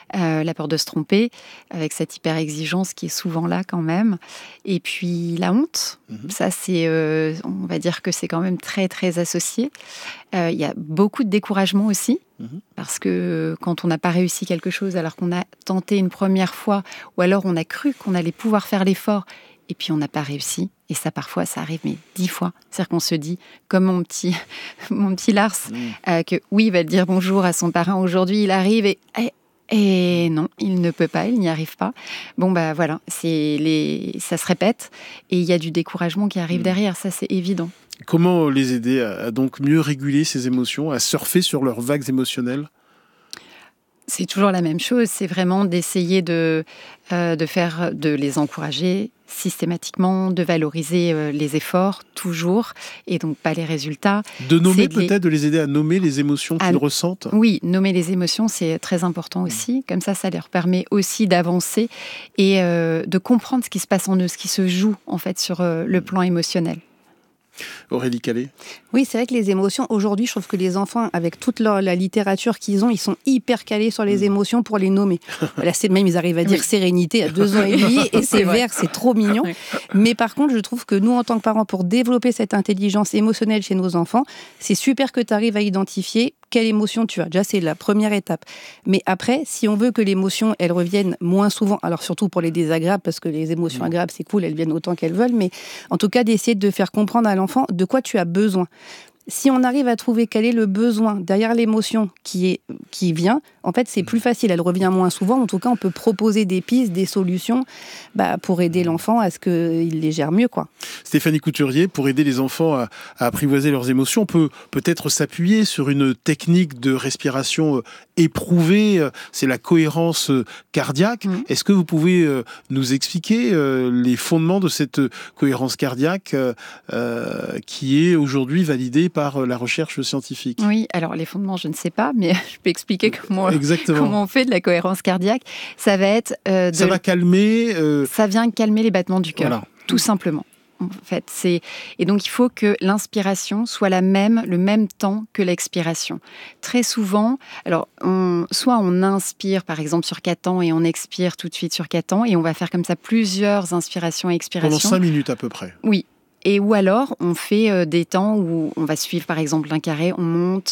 la peur de se tromper, avec cette hyper-exigence qui est souvent là quand même. Et puis la honte, ça c'est, on va dire que c'est quand même très très associé. Il y a beaucoup de découragement aussi, parce que quand on n'a pas réussi quelque chose alors qu'on a tenté une première fois, ou alors on a cru qu'on allait pouvoir faire l'effort, et puis on n'a pas réussi. Et ça, parfois, ça arrive, mais 10 fois. C'est-à-dire qu'on se dit, comme mon petit Lars, que oui, il va dire bonjour à son parrain aujourd'hui, il arrive et non, il ne peut pas, il n'y arrive pas. Bon, voilà, ça se répète et il y a du découragement qui arrive derrière, ça c'est évident. Comment les aider à donc mieux réguler ces émotions, à surfer sur leurs vagues émotionnelles? C'est toujours la même chose, c'est vraiment d'essayer de les encourager systématiquement, de valoriser les efforts, toujours, et donc pas les résultats. De nommer peut-être, de les aider à nommer les émotions qu'ils ressentent? Oui, nommer les émotions, c'est très important aussi. Comme ça leur permet aussi d'avancer et de comprendre ce qui se passe en eux, ce qui se joue en fait sur le plan émotionnel. Aurélie Calais? Oui, c'est vrai que les émotions, aujourd'hui, je trouve que les enfants, avec toute la littérature qu'ils ont, ils sont hyper calés sur les émotions pour les nommer. Là, même, ils arrivent à dire sérénité à 2 ans et demi, et c'est vert, c'est trop mignon. Mais par contre, je trouve que nous, en tant que parents, pour développer cette intelligence émotionnelle chez nos enfants, c'est super que tu arrives à identifier quelle émotion tu as. Déjà, c'est la première étape. Mais après, si on veut que l'émotion, elle revienne moins souvent, alors surtout pour les désagréables, parce que les émotions agréables, c'est cool, elles viennent autant qu'elles veulent, mais en tout cas, d'essayer de faire comprendre à l'enfant de quoi tu as besoin. Si on arrive à trouver quel est le besoin derrière l'émotion qui vient, en fait, c'est plus facile. Elle revient moins souvent. En tout cas, on peut proposer des pistes, des solutions pour aider l'enfant à ce qu'il les gère mieux, quoi. Stéphanie Couturier, pour aider les enfants à apprivoiser leurs émotions, on peut peut-être s'appuyer sur une technique de respiration éprouvée. C'est la cohérence cardiaque. Est-ce que vous pouvez nous expliquer les fondements de cette cohérence cardiaque qui est aujourd'hui validée par la recherche scientifique? Oui, alors les fondements, je ne sais pas, mais je peux expliquer comment on fait de la cohérence cardiaque. Ça va être... ça va calmer... Ça vient calmer les battements du cœur, voilà. Tout simplement. En fait, et donc il faut que l'inspiration soit le même temps que l'expiration. Très souvent, alors soit on inspire par exemple sur 4 temps et on expire tout de suite sur 4 temps et on va faire comme ça plusieurs inspirations et expirations. Pendant 5 minutes à peu près. Oui. Et ou alors on fait des temps où on va suivre par exemple un carré, on monte,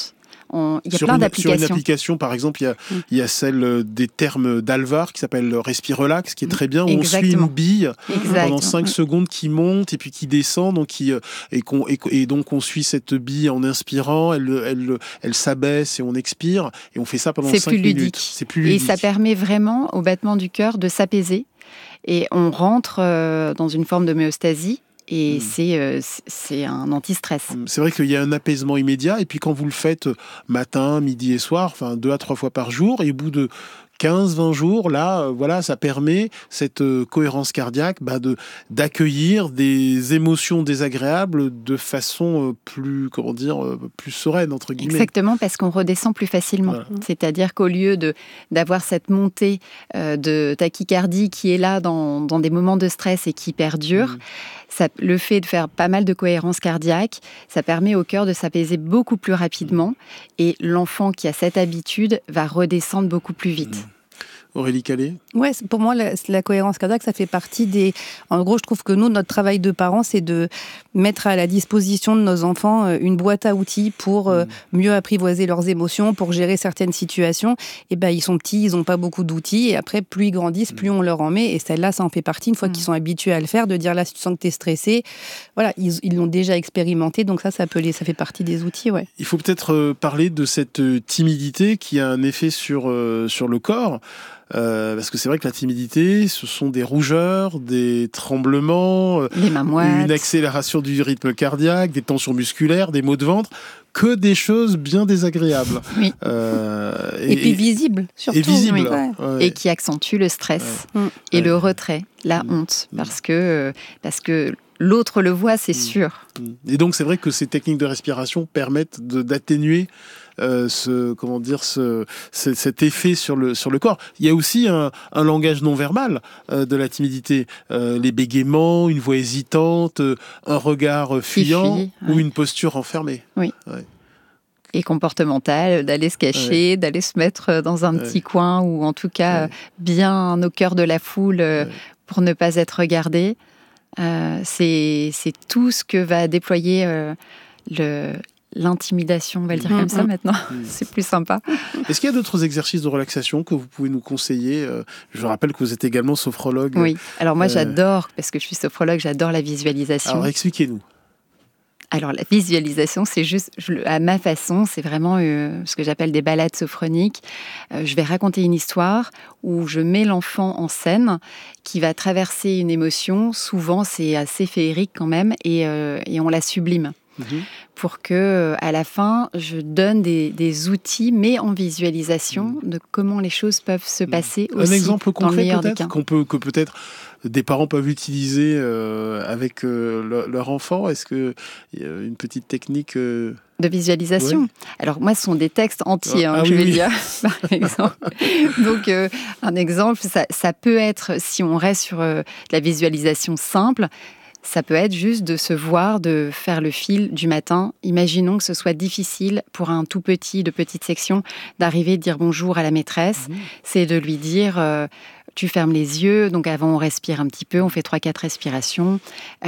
Il y a sur plein une d'applications. application, par exemple, il y a celle des termes d'Alvar qui s'appelle Respirelax, qui est très bien, où on suit Exactement. une bille Exact. pendant 5 secondes qui monte et puis qui descend, donc et donc on suit cette bille en inspirant, elle s'abaisse et on expire, et on fait ça pendant C'est 5 plus minutes. ludique. C'est plus Et ludique. ça permet vraiment au battement du cœur de s'apaiser. Et on rentre dans une forme d'homéostasie. Et c'est un anti-stress. C'est vrai qu'il y a un apaisement immédiat, et puis quand vous le faites matin, midi et soir, enfin 2 à 3 fois par jour, et au bout de 15-20 jours, là, voilà, ça permet cette cohérence cardiaque d'accueillir des émotions désagréables de façon plus, plus sereine, entre guillemets. Exactement, parce qu'on redescend plus facilement. Voilà. C'est-à-dire qu'au lieu d'avoir cette montée de tachycardie qui est là dans des moments de stress et qui perdure, le fait de faire pas mal de cohérence cardiaque, ça permet au cœur de s'apaiser beaucoup plus rapidement, et l'enfant qui a cette habitude va redescendre beaucoup plus vite. Aurélie Calais? Ouais, pour moi, la cohérence cardiaque, ça fait partie des... En gros, je trouve que nous, notre travail de parents, c'est de mettre à la disposition de nos enfants une boîte à outils pour mieux apprivoiser leurs émotions, pour gérer certaines situations. Et ben, ils sont petits, ils n'ont pas beaucoup d'outils. Et après, plus ils grandissent, plus on leur en met. Et celle-là, ça en fait partie, une fois qu'ils sont habitués à le faire, de dire là, si tu sens que tu es stressé, voilà, ils l'ont déjà expérimenté. Donc ça fait partie des outils, ouais. Il faut peut-être parler de cette timidité qui a un effet sur le corps. Parce que c'est vrai que la timidité, ce sont des rougeurs, des tremblements, des mains moites, une accélération du rythme cardiaque, des tensions musculaires, des maux de ventre, que des choses bien désagréables. Oui. Et puis visibles, surtout. Et visibles. Oui. Ouais. Et qui accentuent le stress et le retrait, la honte, parce que l'autre le voit, c'est sûr. Et donc c'est vrai que ces techniques de respiration permettent d'atténuer cet effet sur le corps. Il y a aussi un langage non verbal de la timidité, les bégaiements, une voix hésitante, un regard fuyant ou une posture enfermée. Oui. Ouais. Et comportemental, d'aller se cacher, d'aller se mettre dans un petit coin, ou en tout cas bien au cœur de la foule pour ne pas être regardé. C'est tout ce que va déployer l'intimidation, on va le dire comme ça maintenant. C'est plus sympa. Est-ce qu'il y a d'autres exercices de relaxation que vous pouvez nous conseiller? Je rappelle que vous êtes également sophrologue. Oui, alors moi j'adore, parce que je suis sophrologue, j'adore la visualisation. Alors expliquez-nous. Alors la visualisation, c'est juste, à ma façon, c'est vraiment ce que j'appelle des balades sophroniques. Je vais raconter une histoire où je mets l'enfant en scène qui va traverser une émotion. Souvent, c'est assez féerique quand même, et on la sublime. Pour que, à la fin, je donne des outils, mais en visualisation, de comment les choses peuvent se passer aussi. Un exemple dans le concret meilleur des peut-être cas. que peut-être des parents peuvent utiliser avec leur enfant. Est-ce que y a une petite technique de visualisation. Oui. Alors moi, ce sont des textes entiers, je vais dire, par exemple. Donc, un exemple, ça peut être, si on reste sur la visualisation simple, ça peut être juste de se voir, de faire le fil du matin. Imaginons que ce soit difficile pour un tout petit, de petite section, d'arriver et de dire bonjour à la maîtresse. C'est de lui dire... tu fermes les yeux, donc avant on respire un petit peu, on fait 3-4 respirations,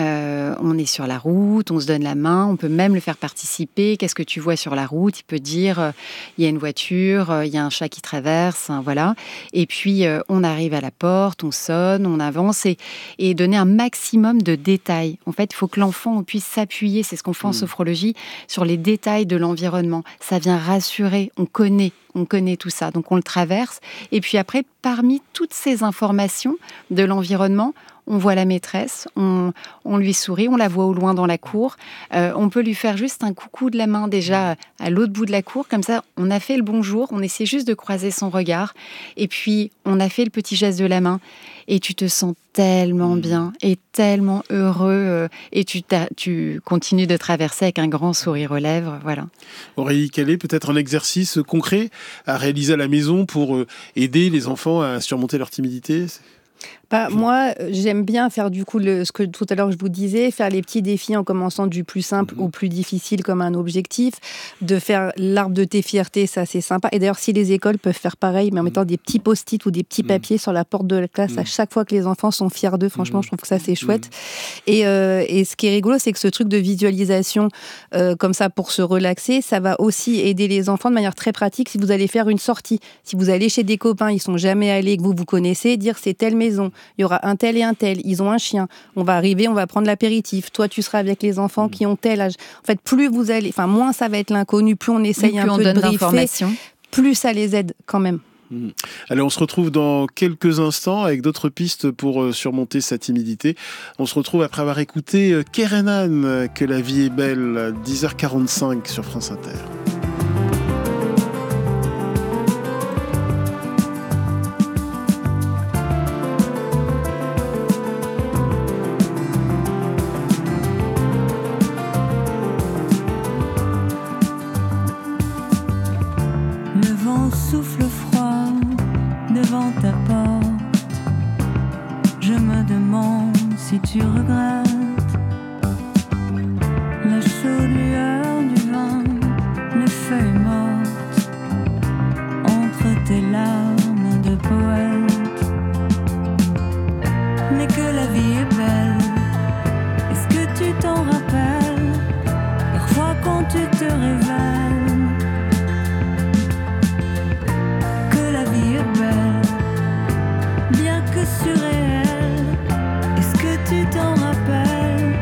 on est sur la route, on se donne la main, on peut même le faire participer. Qu'est-ce que tu vois sur la route? Il peut dire, il y a une voiture, il y a un chat qui traverse, voilà. Et puis on arrive à la porte, on sonne, on avance, et donner un maximum de détails. En fait, il faut que l'enfant puisse s'appuyer, c'est ce qu'on fait en sophrologie, sur les détails de l'environnement. Ça vient rassurer, on connaît tout ça, donc on le traverse. Et puis après, parmi toutes ces informations de l'environnement, on voit la maîtresse, on lui sourit, on la voit au loin dans la cour. On peut lui faire juste un coucou de la main déjà à l'autre bout de la cour. Comme ça, on a fait le bonjour, on essaie juste de croiser son regard. Et puis, on a fait le petit geste de la main. Et tu te sens tellement bien et tellement heureux. Et tu continues de traverser avec un grand sourire aux lèvres. Voilà. Aurélie Calais, peut-être un exercice concret à réaliser à la maison pour aider les enfants à surmonter leur timidité? Moi, j'aime bien faire du coup ce que tout à l'heure je vous disais, faire les petits défis en commençant du plus simple au plus difficile comme un objectif, de faire l'arbre de tes fiertés, ça c'est sympa. Et d'ailleurs, si les écoles peuvent faire pareil, mais en mettant des petits post-it ou des petits papiers sur la porte de la classe à chaque fois que les enfants sont fiers d'eux, franchement, je trouve que ça c'est chouette. Et ce qui est rigolo, c'est que ce truc de visualisation comme ça pour se relaxer, ça va aussi aider les enfants de manière très pratique si vous allez faire une sortie. Si vous allez chez des copains, ils sont jamais allés, que vous connaissez, dire c'est telle maison. Il y aura un tel et un tel, ils ont un chien. On va arriver, on va prendre l'apéritif. Toi, tu seras avec les enfants qui ont tel âge. En fait, moins ça va être l'inconnu, plus on essaye un peu de briefer, plus ça les aide quand même. Allez, on se retrouve dans quelques instants avec d'autres pistes pour surmonter sa timidité. On se retrouve après avoir écouté Kerenan, Que la vie est belle, 10h45 sur France Inter. Le vent souffle froid devant ta porte. Je me demande si tu regrettes la chaude lueur du vin, les feuilles mortes entre tes larmes de poète. Mais que la vie est belle, est-ce que tu t'en rappelles? Parfois quand tu te réveilles, bien que surréel, est-ce que tu t'en rappelles?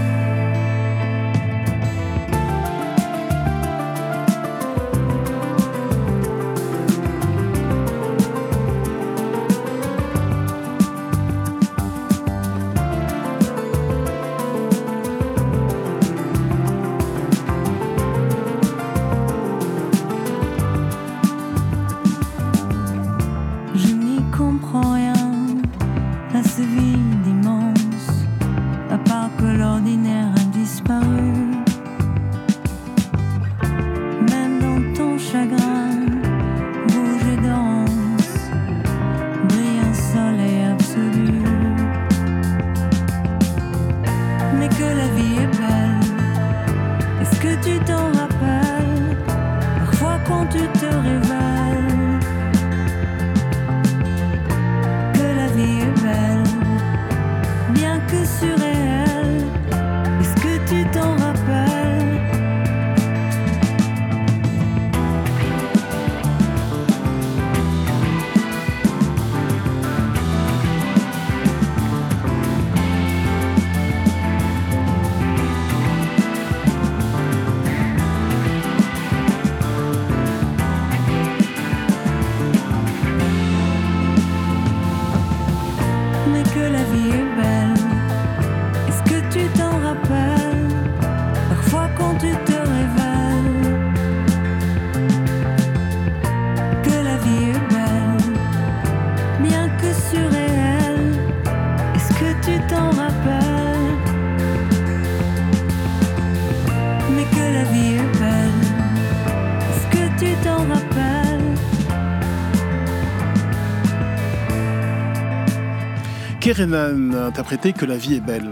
Kerenan interprété Que la vie est belle.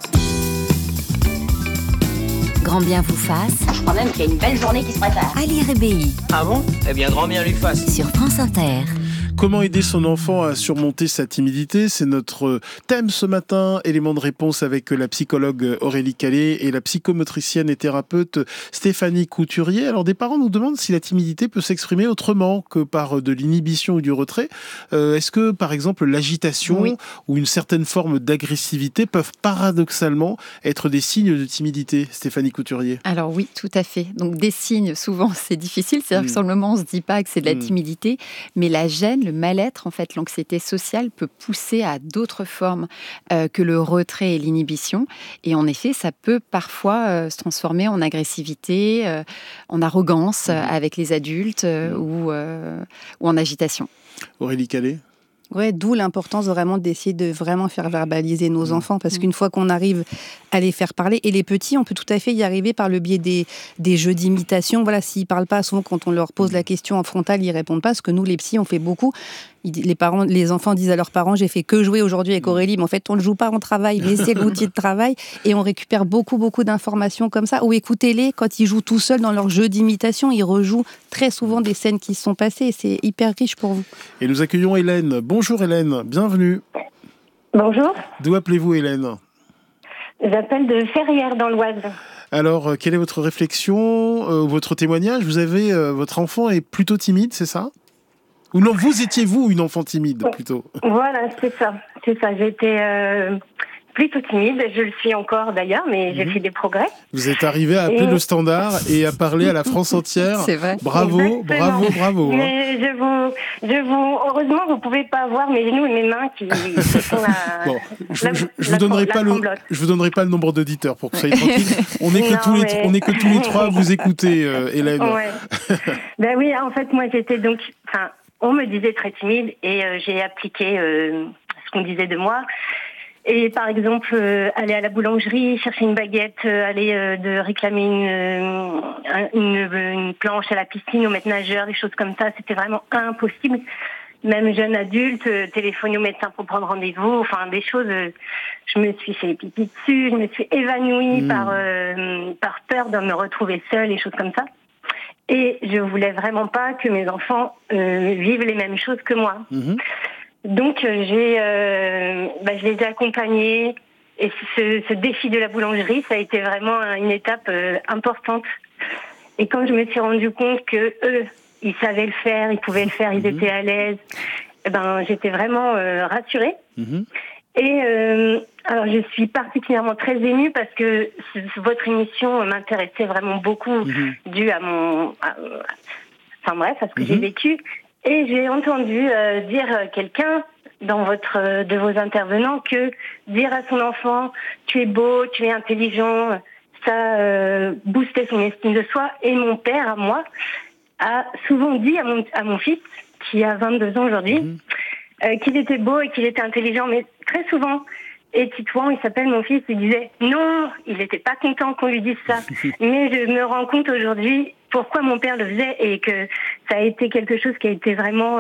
Grand bien vous fasse. Je crois même qu'il y a une belle journée qui se prépare. Ali Rebéi Ah bon? Eh bien, grand bien lui fasse. sur France Inter. Comment aider son enfant à surmonter sa timidité? C'est notre thème ce matin. Élément de réponse avec la psychologue Aurélie Calais et la psychomotricienne et thérapeute Stéphanie Couturier. Alors, des parents nous demandent si la timidité peut s'exprimer autrement que par de l'inhibition ou du retrait. Est-ce que, par exemple, l'agitation ou une certaine forme d'agressivité peuvent paradoxalement être des signes de timidité, Stéphanie Couturier? Alors oui, tout à fait. Donc des signes, souvent c'est difficile. C'est-à-dire que sur le moment, on ne se dit pas que c'est de la timidité, mais la gêne, le mal-être, en fait, l'anxiété sociale peut pousser à d'autres formes que le retrait et l'inhibition. Et en effet, ça peut parfois se transformer en agressivité, en arrogance avec les adultes ou en agitation. Aurélie Calais? Ouais, d'où l'importance vraiment d'essayer de vraiment faire verbaliser nos enfants, parce qu'une fois qu'on arrive à les faire parler, et les petits, on peut tout à fait y arriver par le biais des jeux d'imitation. Voilà, s'ils parlent pas, souvent quand on leur pose la question en frontal, ils répondent pas, ce que nous, les psys, on fait beaucoup. Les enfants disent à leurs parents, j'ai fait que jouer aujourd'hui avec Aurélie, mais en fait, on ne joue pas, on travaille, mais c'est l'outil de travail. Et on récupère beaucoup d'informations comme ça. Ou écoutez-les, quand ils jouent tout seuls dans leur jeu d'imitation, ils rejouent très souvent des scènes qui se sont passées. Et c'est hyper riche pour vous. Et nous accueillons Hélène. Bonjour Hélène, bienvenue. Bonjour. D'où appelez-vous Hélène ? J'appelle de Ferrières dans l'Oise. Alors, quelle est votre réflexion, votre témoignage ? Vous avez, votre enfant est plutôt timide, c'est ça ? Ou non, vous étiez une enfant timide, plutôt ? Voilà, c'est ça. J'étais plutôt timide. Je le suis encore d'ailleurs, mais j'ai fait des progrès. Vous êtes arrivé à appeler le standard et à parler à la France entière. C'est vrai. Bravo. Mais heureusement, vous pouvez pas voir mes genoux et mes mains qui sont là. Bon, je vous donnerai pas le nombre d'auditeurs pour que vous soyez tranquille. On n'est que tous les trois à vous écouter, Hélène. Ouais. Ben oui, en fait, moi j'étais on me disait très timide et j'ai appliqué ce qu'on disait de moi. Et par exemple, aller à la boulangerie, chercher une baguette, de réclamer une planche à la piscine, au maître nageur, des choses comme ça, c'était vraiment impossible. Même jeune adulte, téléphoner au médecin pour prendre rendez-vous, enfin des choses. Je me suis fait pipi dessus, je me suis évanouie par peur de me retrouver seule, et choses comme ça. Et je voulais vraiment pas que mes enfants vivent les mêmes choses que moi. Donc je les ai accompagnés et ce défi de la boulangerie, ça a été vraiment une étape importante. Et quand je me suis rendu compte que eux, ils savaient le faire, ils pouvaient le faire, ils étaient à l'aise, j'étais vraiment rassurée. Et alors je suis particulièrement très émue parce que votre émission m'intéressait vraiment beaucoup dû à à ce que j'ai vécu. Et j'ai entendu dire quelqu'un de vos intervenants que dire à son enfant tu es beau, tu es intelligent, ça boostait son estime de soi. Et mon père, à moi, a souvent dit à mon fils, qui a 22 ans aujourd'hui, qu'il était beau et qu'il était intelligent, mais très souvent. Et Titouan, il s'appelle mon fils, il disait non, il n'était pas content qu'on lui dise ça. Mais je me rends compte aujourd'hui pourquoi mon père le faisait et que ça a été quelque chose qui a été vraiment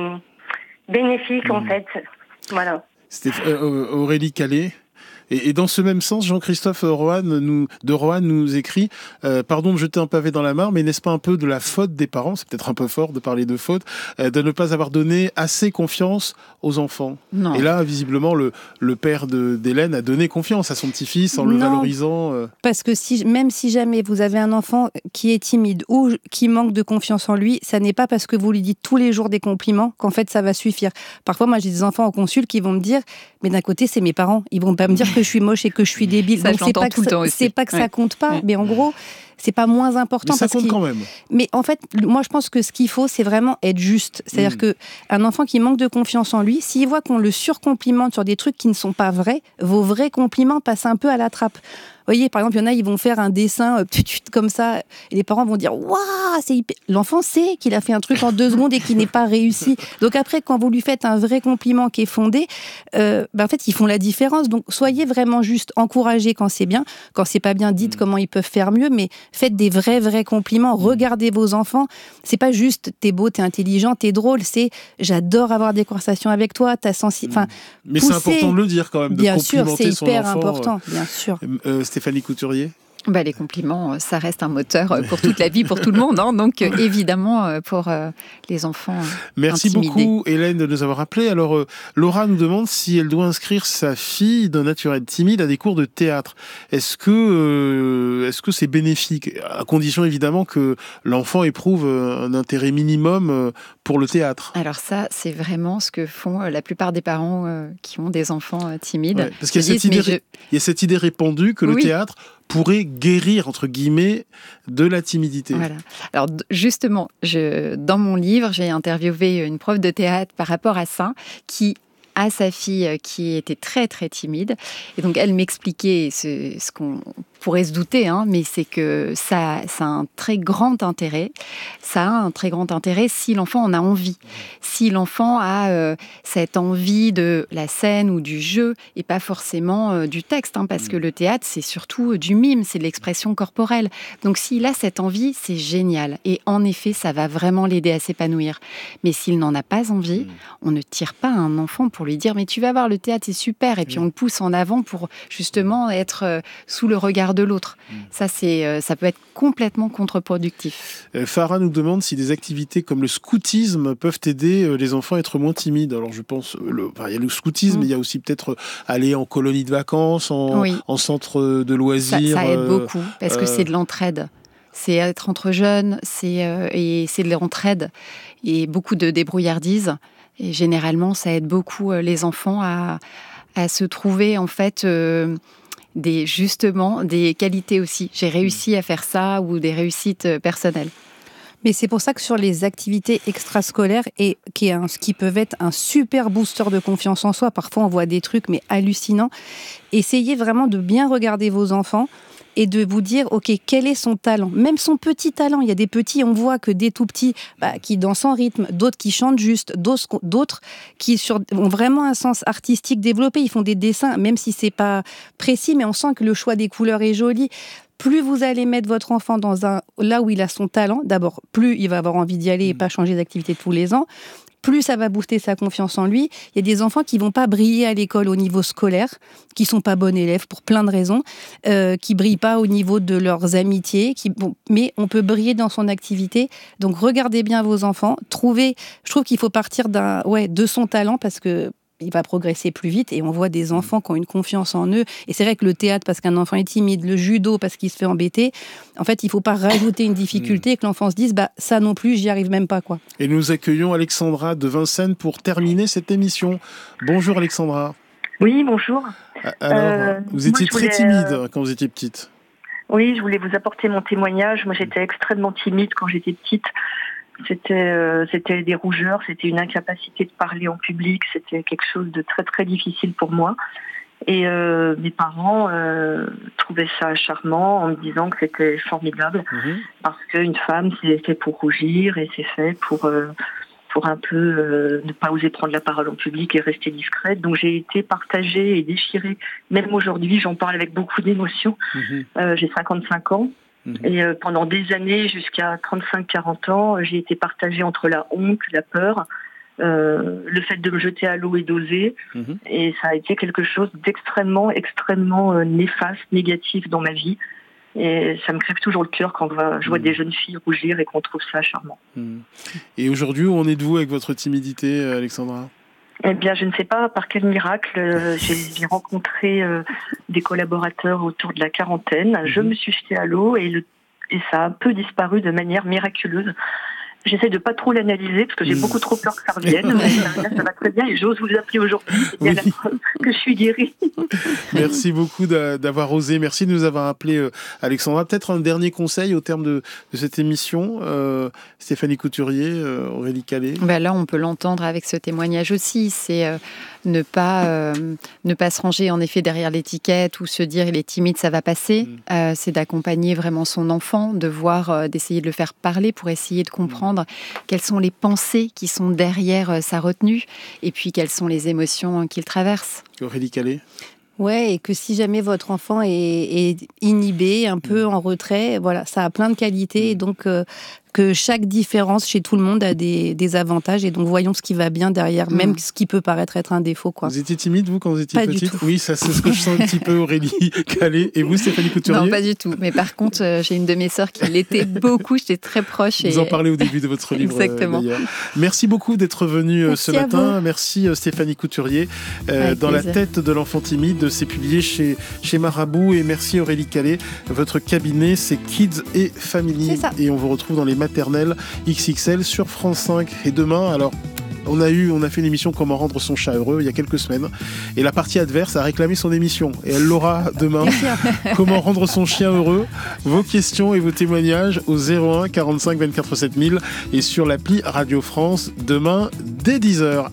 bénéfique en fait. Voilà. C'était Aurélie Calais. Et dans ce même sens, Jean-Christophe Roanne nous écrit pardon de jeter un pavé dans la mare, mais n'est-ce pas un peu de la faute des parents, c'est peut-être un peu fort de parler de faute, de ne pas avoir donné assez confiance aux enfants. Non. Et là, visiblement, le père d'Hélène a donné confiance à son petit-fils en le valorisant. Parce que même si jamais vous avez un enfant qui est timide ou qui manque de confiance en lui, ça n'est pas parce que vous lui dites tous les jours des compliments qu'en fait ça va suffire. Parfois, moi j'ai des enfants en consul qui vont me dire, mais d'un côté c'est mes parents, ils vont pas me dire que je suis moche et que je suis débile. Ça, donc c'est pas que ça compte pas, mais en gros c'est pas moins important. Mais ça compte quand même. Mais en fait, moi je pense que ce qu'il faut, c'est vraiment être juste. C'est-à-dire que un enfant qui manque de confiance en lui, s'il voit qu'on le surcomplimente sur des trucs qui ne sont pas vrais, vos vrais compliments passent un peu à la trappe. Vous voyez, par exemple, il y en a, ils vont faire un dessin comme ça, et les parents vont dire « Waouh, c'est hyper... » L'enfant sait qu'il a fait un truc en 2 secondes et qu'il n'est pas réussi. Donc après, quand vous lui faites un vrai compliment qui est fondé, en fait, ils font la différence. Donc soyez vraiment juste, encouragez quand c'est bien. Quand c'est pas bien, dites comment ils peuvent faire mieux, mais faites des vrais compliments. Regardez vos enfants. C'est pas juste « T'es beau, t'es intelligent, t'es drôle », c'est « J'adore avoir des conversations avec toi, t'as sensible... » Mais c'est important de le dire quand même, de bien complimenter sûr, c'est hyper son enfant. important, bien sûr. Stéphanie Couturier. Les compliments, ça reste un moteur pour toute la vie, pour tout le monde. Donc, évidemment, pour les enfants Merci intimidés. beaucoup, Hélène, de nous avoir appelés. Alors, Laura nous demande si elle doit inscrire sa fille d'un naturel timide à des cours de théâtre. Est-ce que c'est bénéfique ? À condition, évidemment, que l'enfant éprouve un intérêt minimum pour le théâtre. Alors ça, c'est vraiment ce que font la plupart des parents qui ont des enfants timides. Ouais, parce qu'il y a cette idée répandue que le théâtre pourrait guérir, entre guillemets, de la timidité. Voilà. Alors justement, dans mon livre, j'ai interviewé une prof de théâtre par rapport à ça, qui a sa fille qui était très très timide. Et donc elle m'expliquait ce qu'on pourrait se douter, mais c'est que ça a un très grand intérêt. Ça a un très grand intérêt si l'enfant en a envie. Si l'enfant a cette envie de la scène ou du jeu et pas forcément du texte, parce que le théâtre, c'est surtout du mime, c'est de l'expression corporelle. Donc s'il a cette envie, c'est génial. Et en effet, ça va vraiment l'aider à s'épanouir. Mais s'il n'en a pas envie, on ne tire pas un enfant pour lui dire « mais tu vas voir, le théâtre, c'est super ». Et puis on le pousse en avant pour justement être sous le regard de l'autre. Ça peut être complètement contre-productif. Farah nous demande si des activités comme le scoutisme peuvent aider les enfants à être moins timides. Alors je pense, il y a le scoutisme, mais il y a aussi peut-être aller en colonie de vacances, en centre de loisirs. Ça aide beaucoup, parce que c'est de l'entraide. C'est être entre jeunes, et c'est de l'entraide, et beaucoup de débrouillardise. Et généralement, ça aide beaucoup les enfants à se trouver, en fait... des qualités aussi. J'ai réussi à faire ça, ou des réussites personnelles. Mais c'est pour ça que sur les activités extrascolaires, qui peuvent être un super booster de confiance en soi, parfois on voit des trucs mais hallucinants, essayez vraiment de bien regarder vos enfants et de vous dire, ok, quel est son talent, même son petit talent. Il y a des petits, on voit que des tout petits qui dansent en rythme, d'autres qui chantent juste, d'autres qui ont vraiment un sens artistique développé. Ils font des dessins, même si c'est pas précis, mais on sent que le choix des couleurs est joli. Plus vous allez mettre votre enfant là où il a son talent, d'abord, plus il va avoir envie d'y aller et pas changer d'activité tous les ans, plus ça va booster sa confiance en lui. Il y a des enfants qui vont pas briller à l'école au niveau scolaire, qui sont pas bons élèves pour plein de raisons, qui brillent pas au niveau de leurs amitiés, mais on peut briller dans son activité. Donc regardez bien vos enfants, je trouve qu'il faut partir de son talent, parce que il va progresser plus vite, et on voit des enfants qui ont une confiance en eux. Et c'est vrai que le théâtre, parce qu'un enfant est timide, le judo, parce qu'il se fait embêter, en fait, il ne faut pas rajouter une difficulté et que l'enfant se dise ça non plus, j'y arrive même pas, quoi. Et nous accueillons Alexandra de Vincennes pour terminer cette émission. Bonjour Alexandra. Oui, bonjour. Alors, vous étiez très timide quand vous étiez petite. Oui, je voulais vous apporter mon témoignage. Moi, j'étais extrêmement timide quand j'étais petite. C'était des rougeurs, c'était une incapacité de parler en public, c'était quelque chose de très très difficile pour moi. Et mes parents trouvaient ça charmant en me disant que c'était formidable, parce qu'une femme, c'est fait pour rougir et c'est fait pour un peu ne pas oser prendre la parole en public et rester discrète. Donc j'ai été partagée et déchirée. Même aujourd'hui, j'en parle avec beaucoup d'émotion. J'ai 55 ans. Et pendant des années, jusqu'à 35-40 ans, j'ai été partagée entre la honte, la peur, le fait de me jeter à l'eau et d'oser. Et ça a été quelque chose d'extrêmement, extrêmement néfaste, négatif dans ma vie. Et ça me crève toujours le cœur quand je vois des jeunes filles rougir et qu'on trouve ça charmant. Et aujourd'hui, où en êtes-vous avec votre timidité, Alexandra ? Eh bien, je ne sais pas par quel miracle, j'ai rencontré des collaborateurs autour de la quarantaine. Je me suis jetée à l'eau et ça a un peu disparu de manière miraculeuse. J'essaie de pas trop l'analyser parce que j'ai beaucoup trop peur que ça revienne. Mais ça va très bien et j'ose vous appeler aujourd'hui. C'est bien la preuve que je suis guérie. Merci beaucoup d'avoir osé. Merci de nous avoir appelé, Alexandra. Peut-être un dernier conseil au terme de cette émission. Stéphanie Couturier, Aurélie Calais. Là, on peut l'entendre avec ce témoignage aussi. C'est ne pas se ranger en effet derrière l'étiquette ou se dire il est timide, ça va passer. C'est d'accompagner vraiment son enfant, d'essayer de le faire parler pour essayer de comprendre quelles sont les pensées qui sont derrière sa retenue et puis quelles sont les émotions qu'il traverse. Aurélie Calais. Ouais, et que si jamais votre enfant est inhibé, un peu en retrait, voilà, ça a plein de qualités, et donc que chaque différence chez tout le monde a des avantages, et donc voyons ce qui va bien derrière, même ce qui peut paraître être un défaut, quoi. Vous étiez timide, vous, quand vous étiez petite ? Pas du tout. Oui, ça, c'est ce que je sens un petit peu, Aurélie Calais. Et vous, Stéphanie Couturier ? Non, pas du tout. Mais par contre, j'ai une de mes sœurs qui l'était beaucoup. J'étais très proche. Vous en parlez au début de votre livre. Exactement. D'ailleurs. Merci beaucoup d'être venue ce matin. Merci Stéphanie Couturier. Dans la tête de l'enfant timide, c'est publié chez Marabout. Et merci Aurélie Calais. Votre cabinet, c'est Kids et Family. C'est ça. Et on vous retrouve dans les maternelles XXL sur France 5. Et demain, alors... On a fait une émission Comment rendre son chat heureux il y a quelques semaines, et la partie adverse a réclamé son émission et elle l'aura demain. Comment rendre son chien heureux. Vos questions et vos témoignages au 01 45 24 7000 et sur l'appli Radio France demain dès 10h.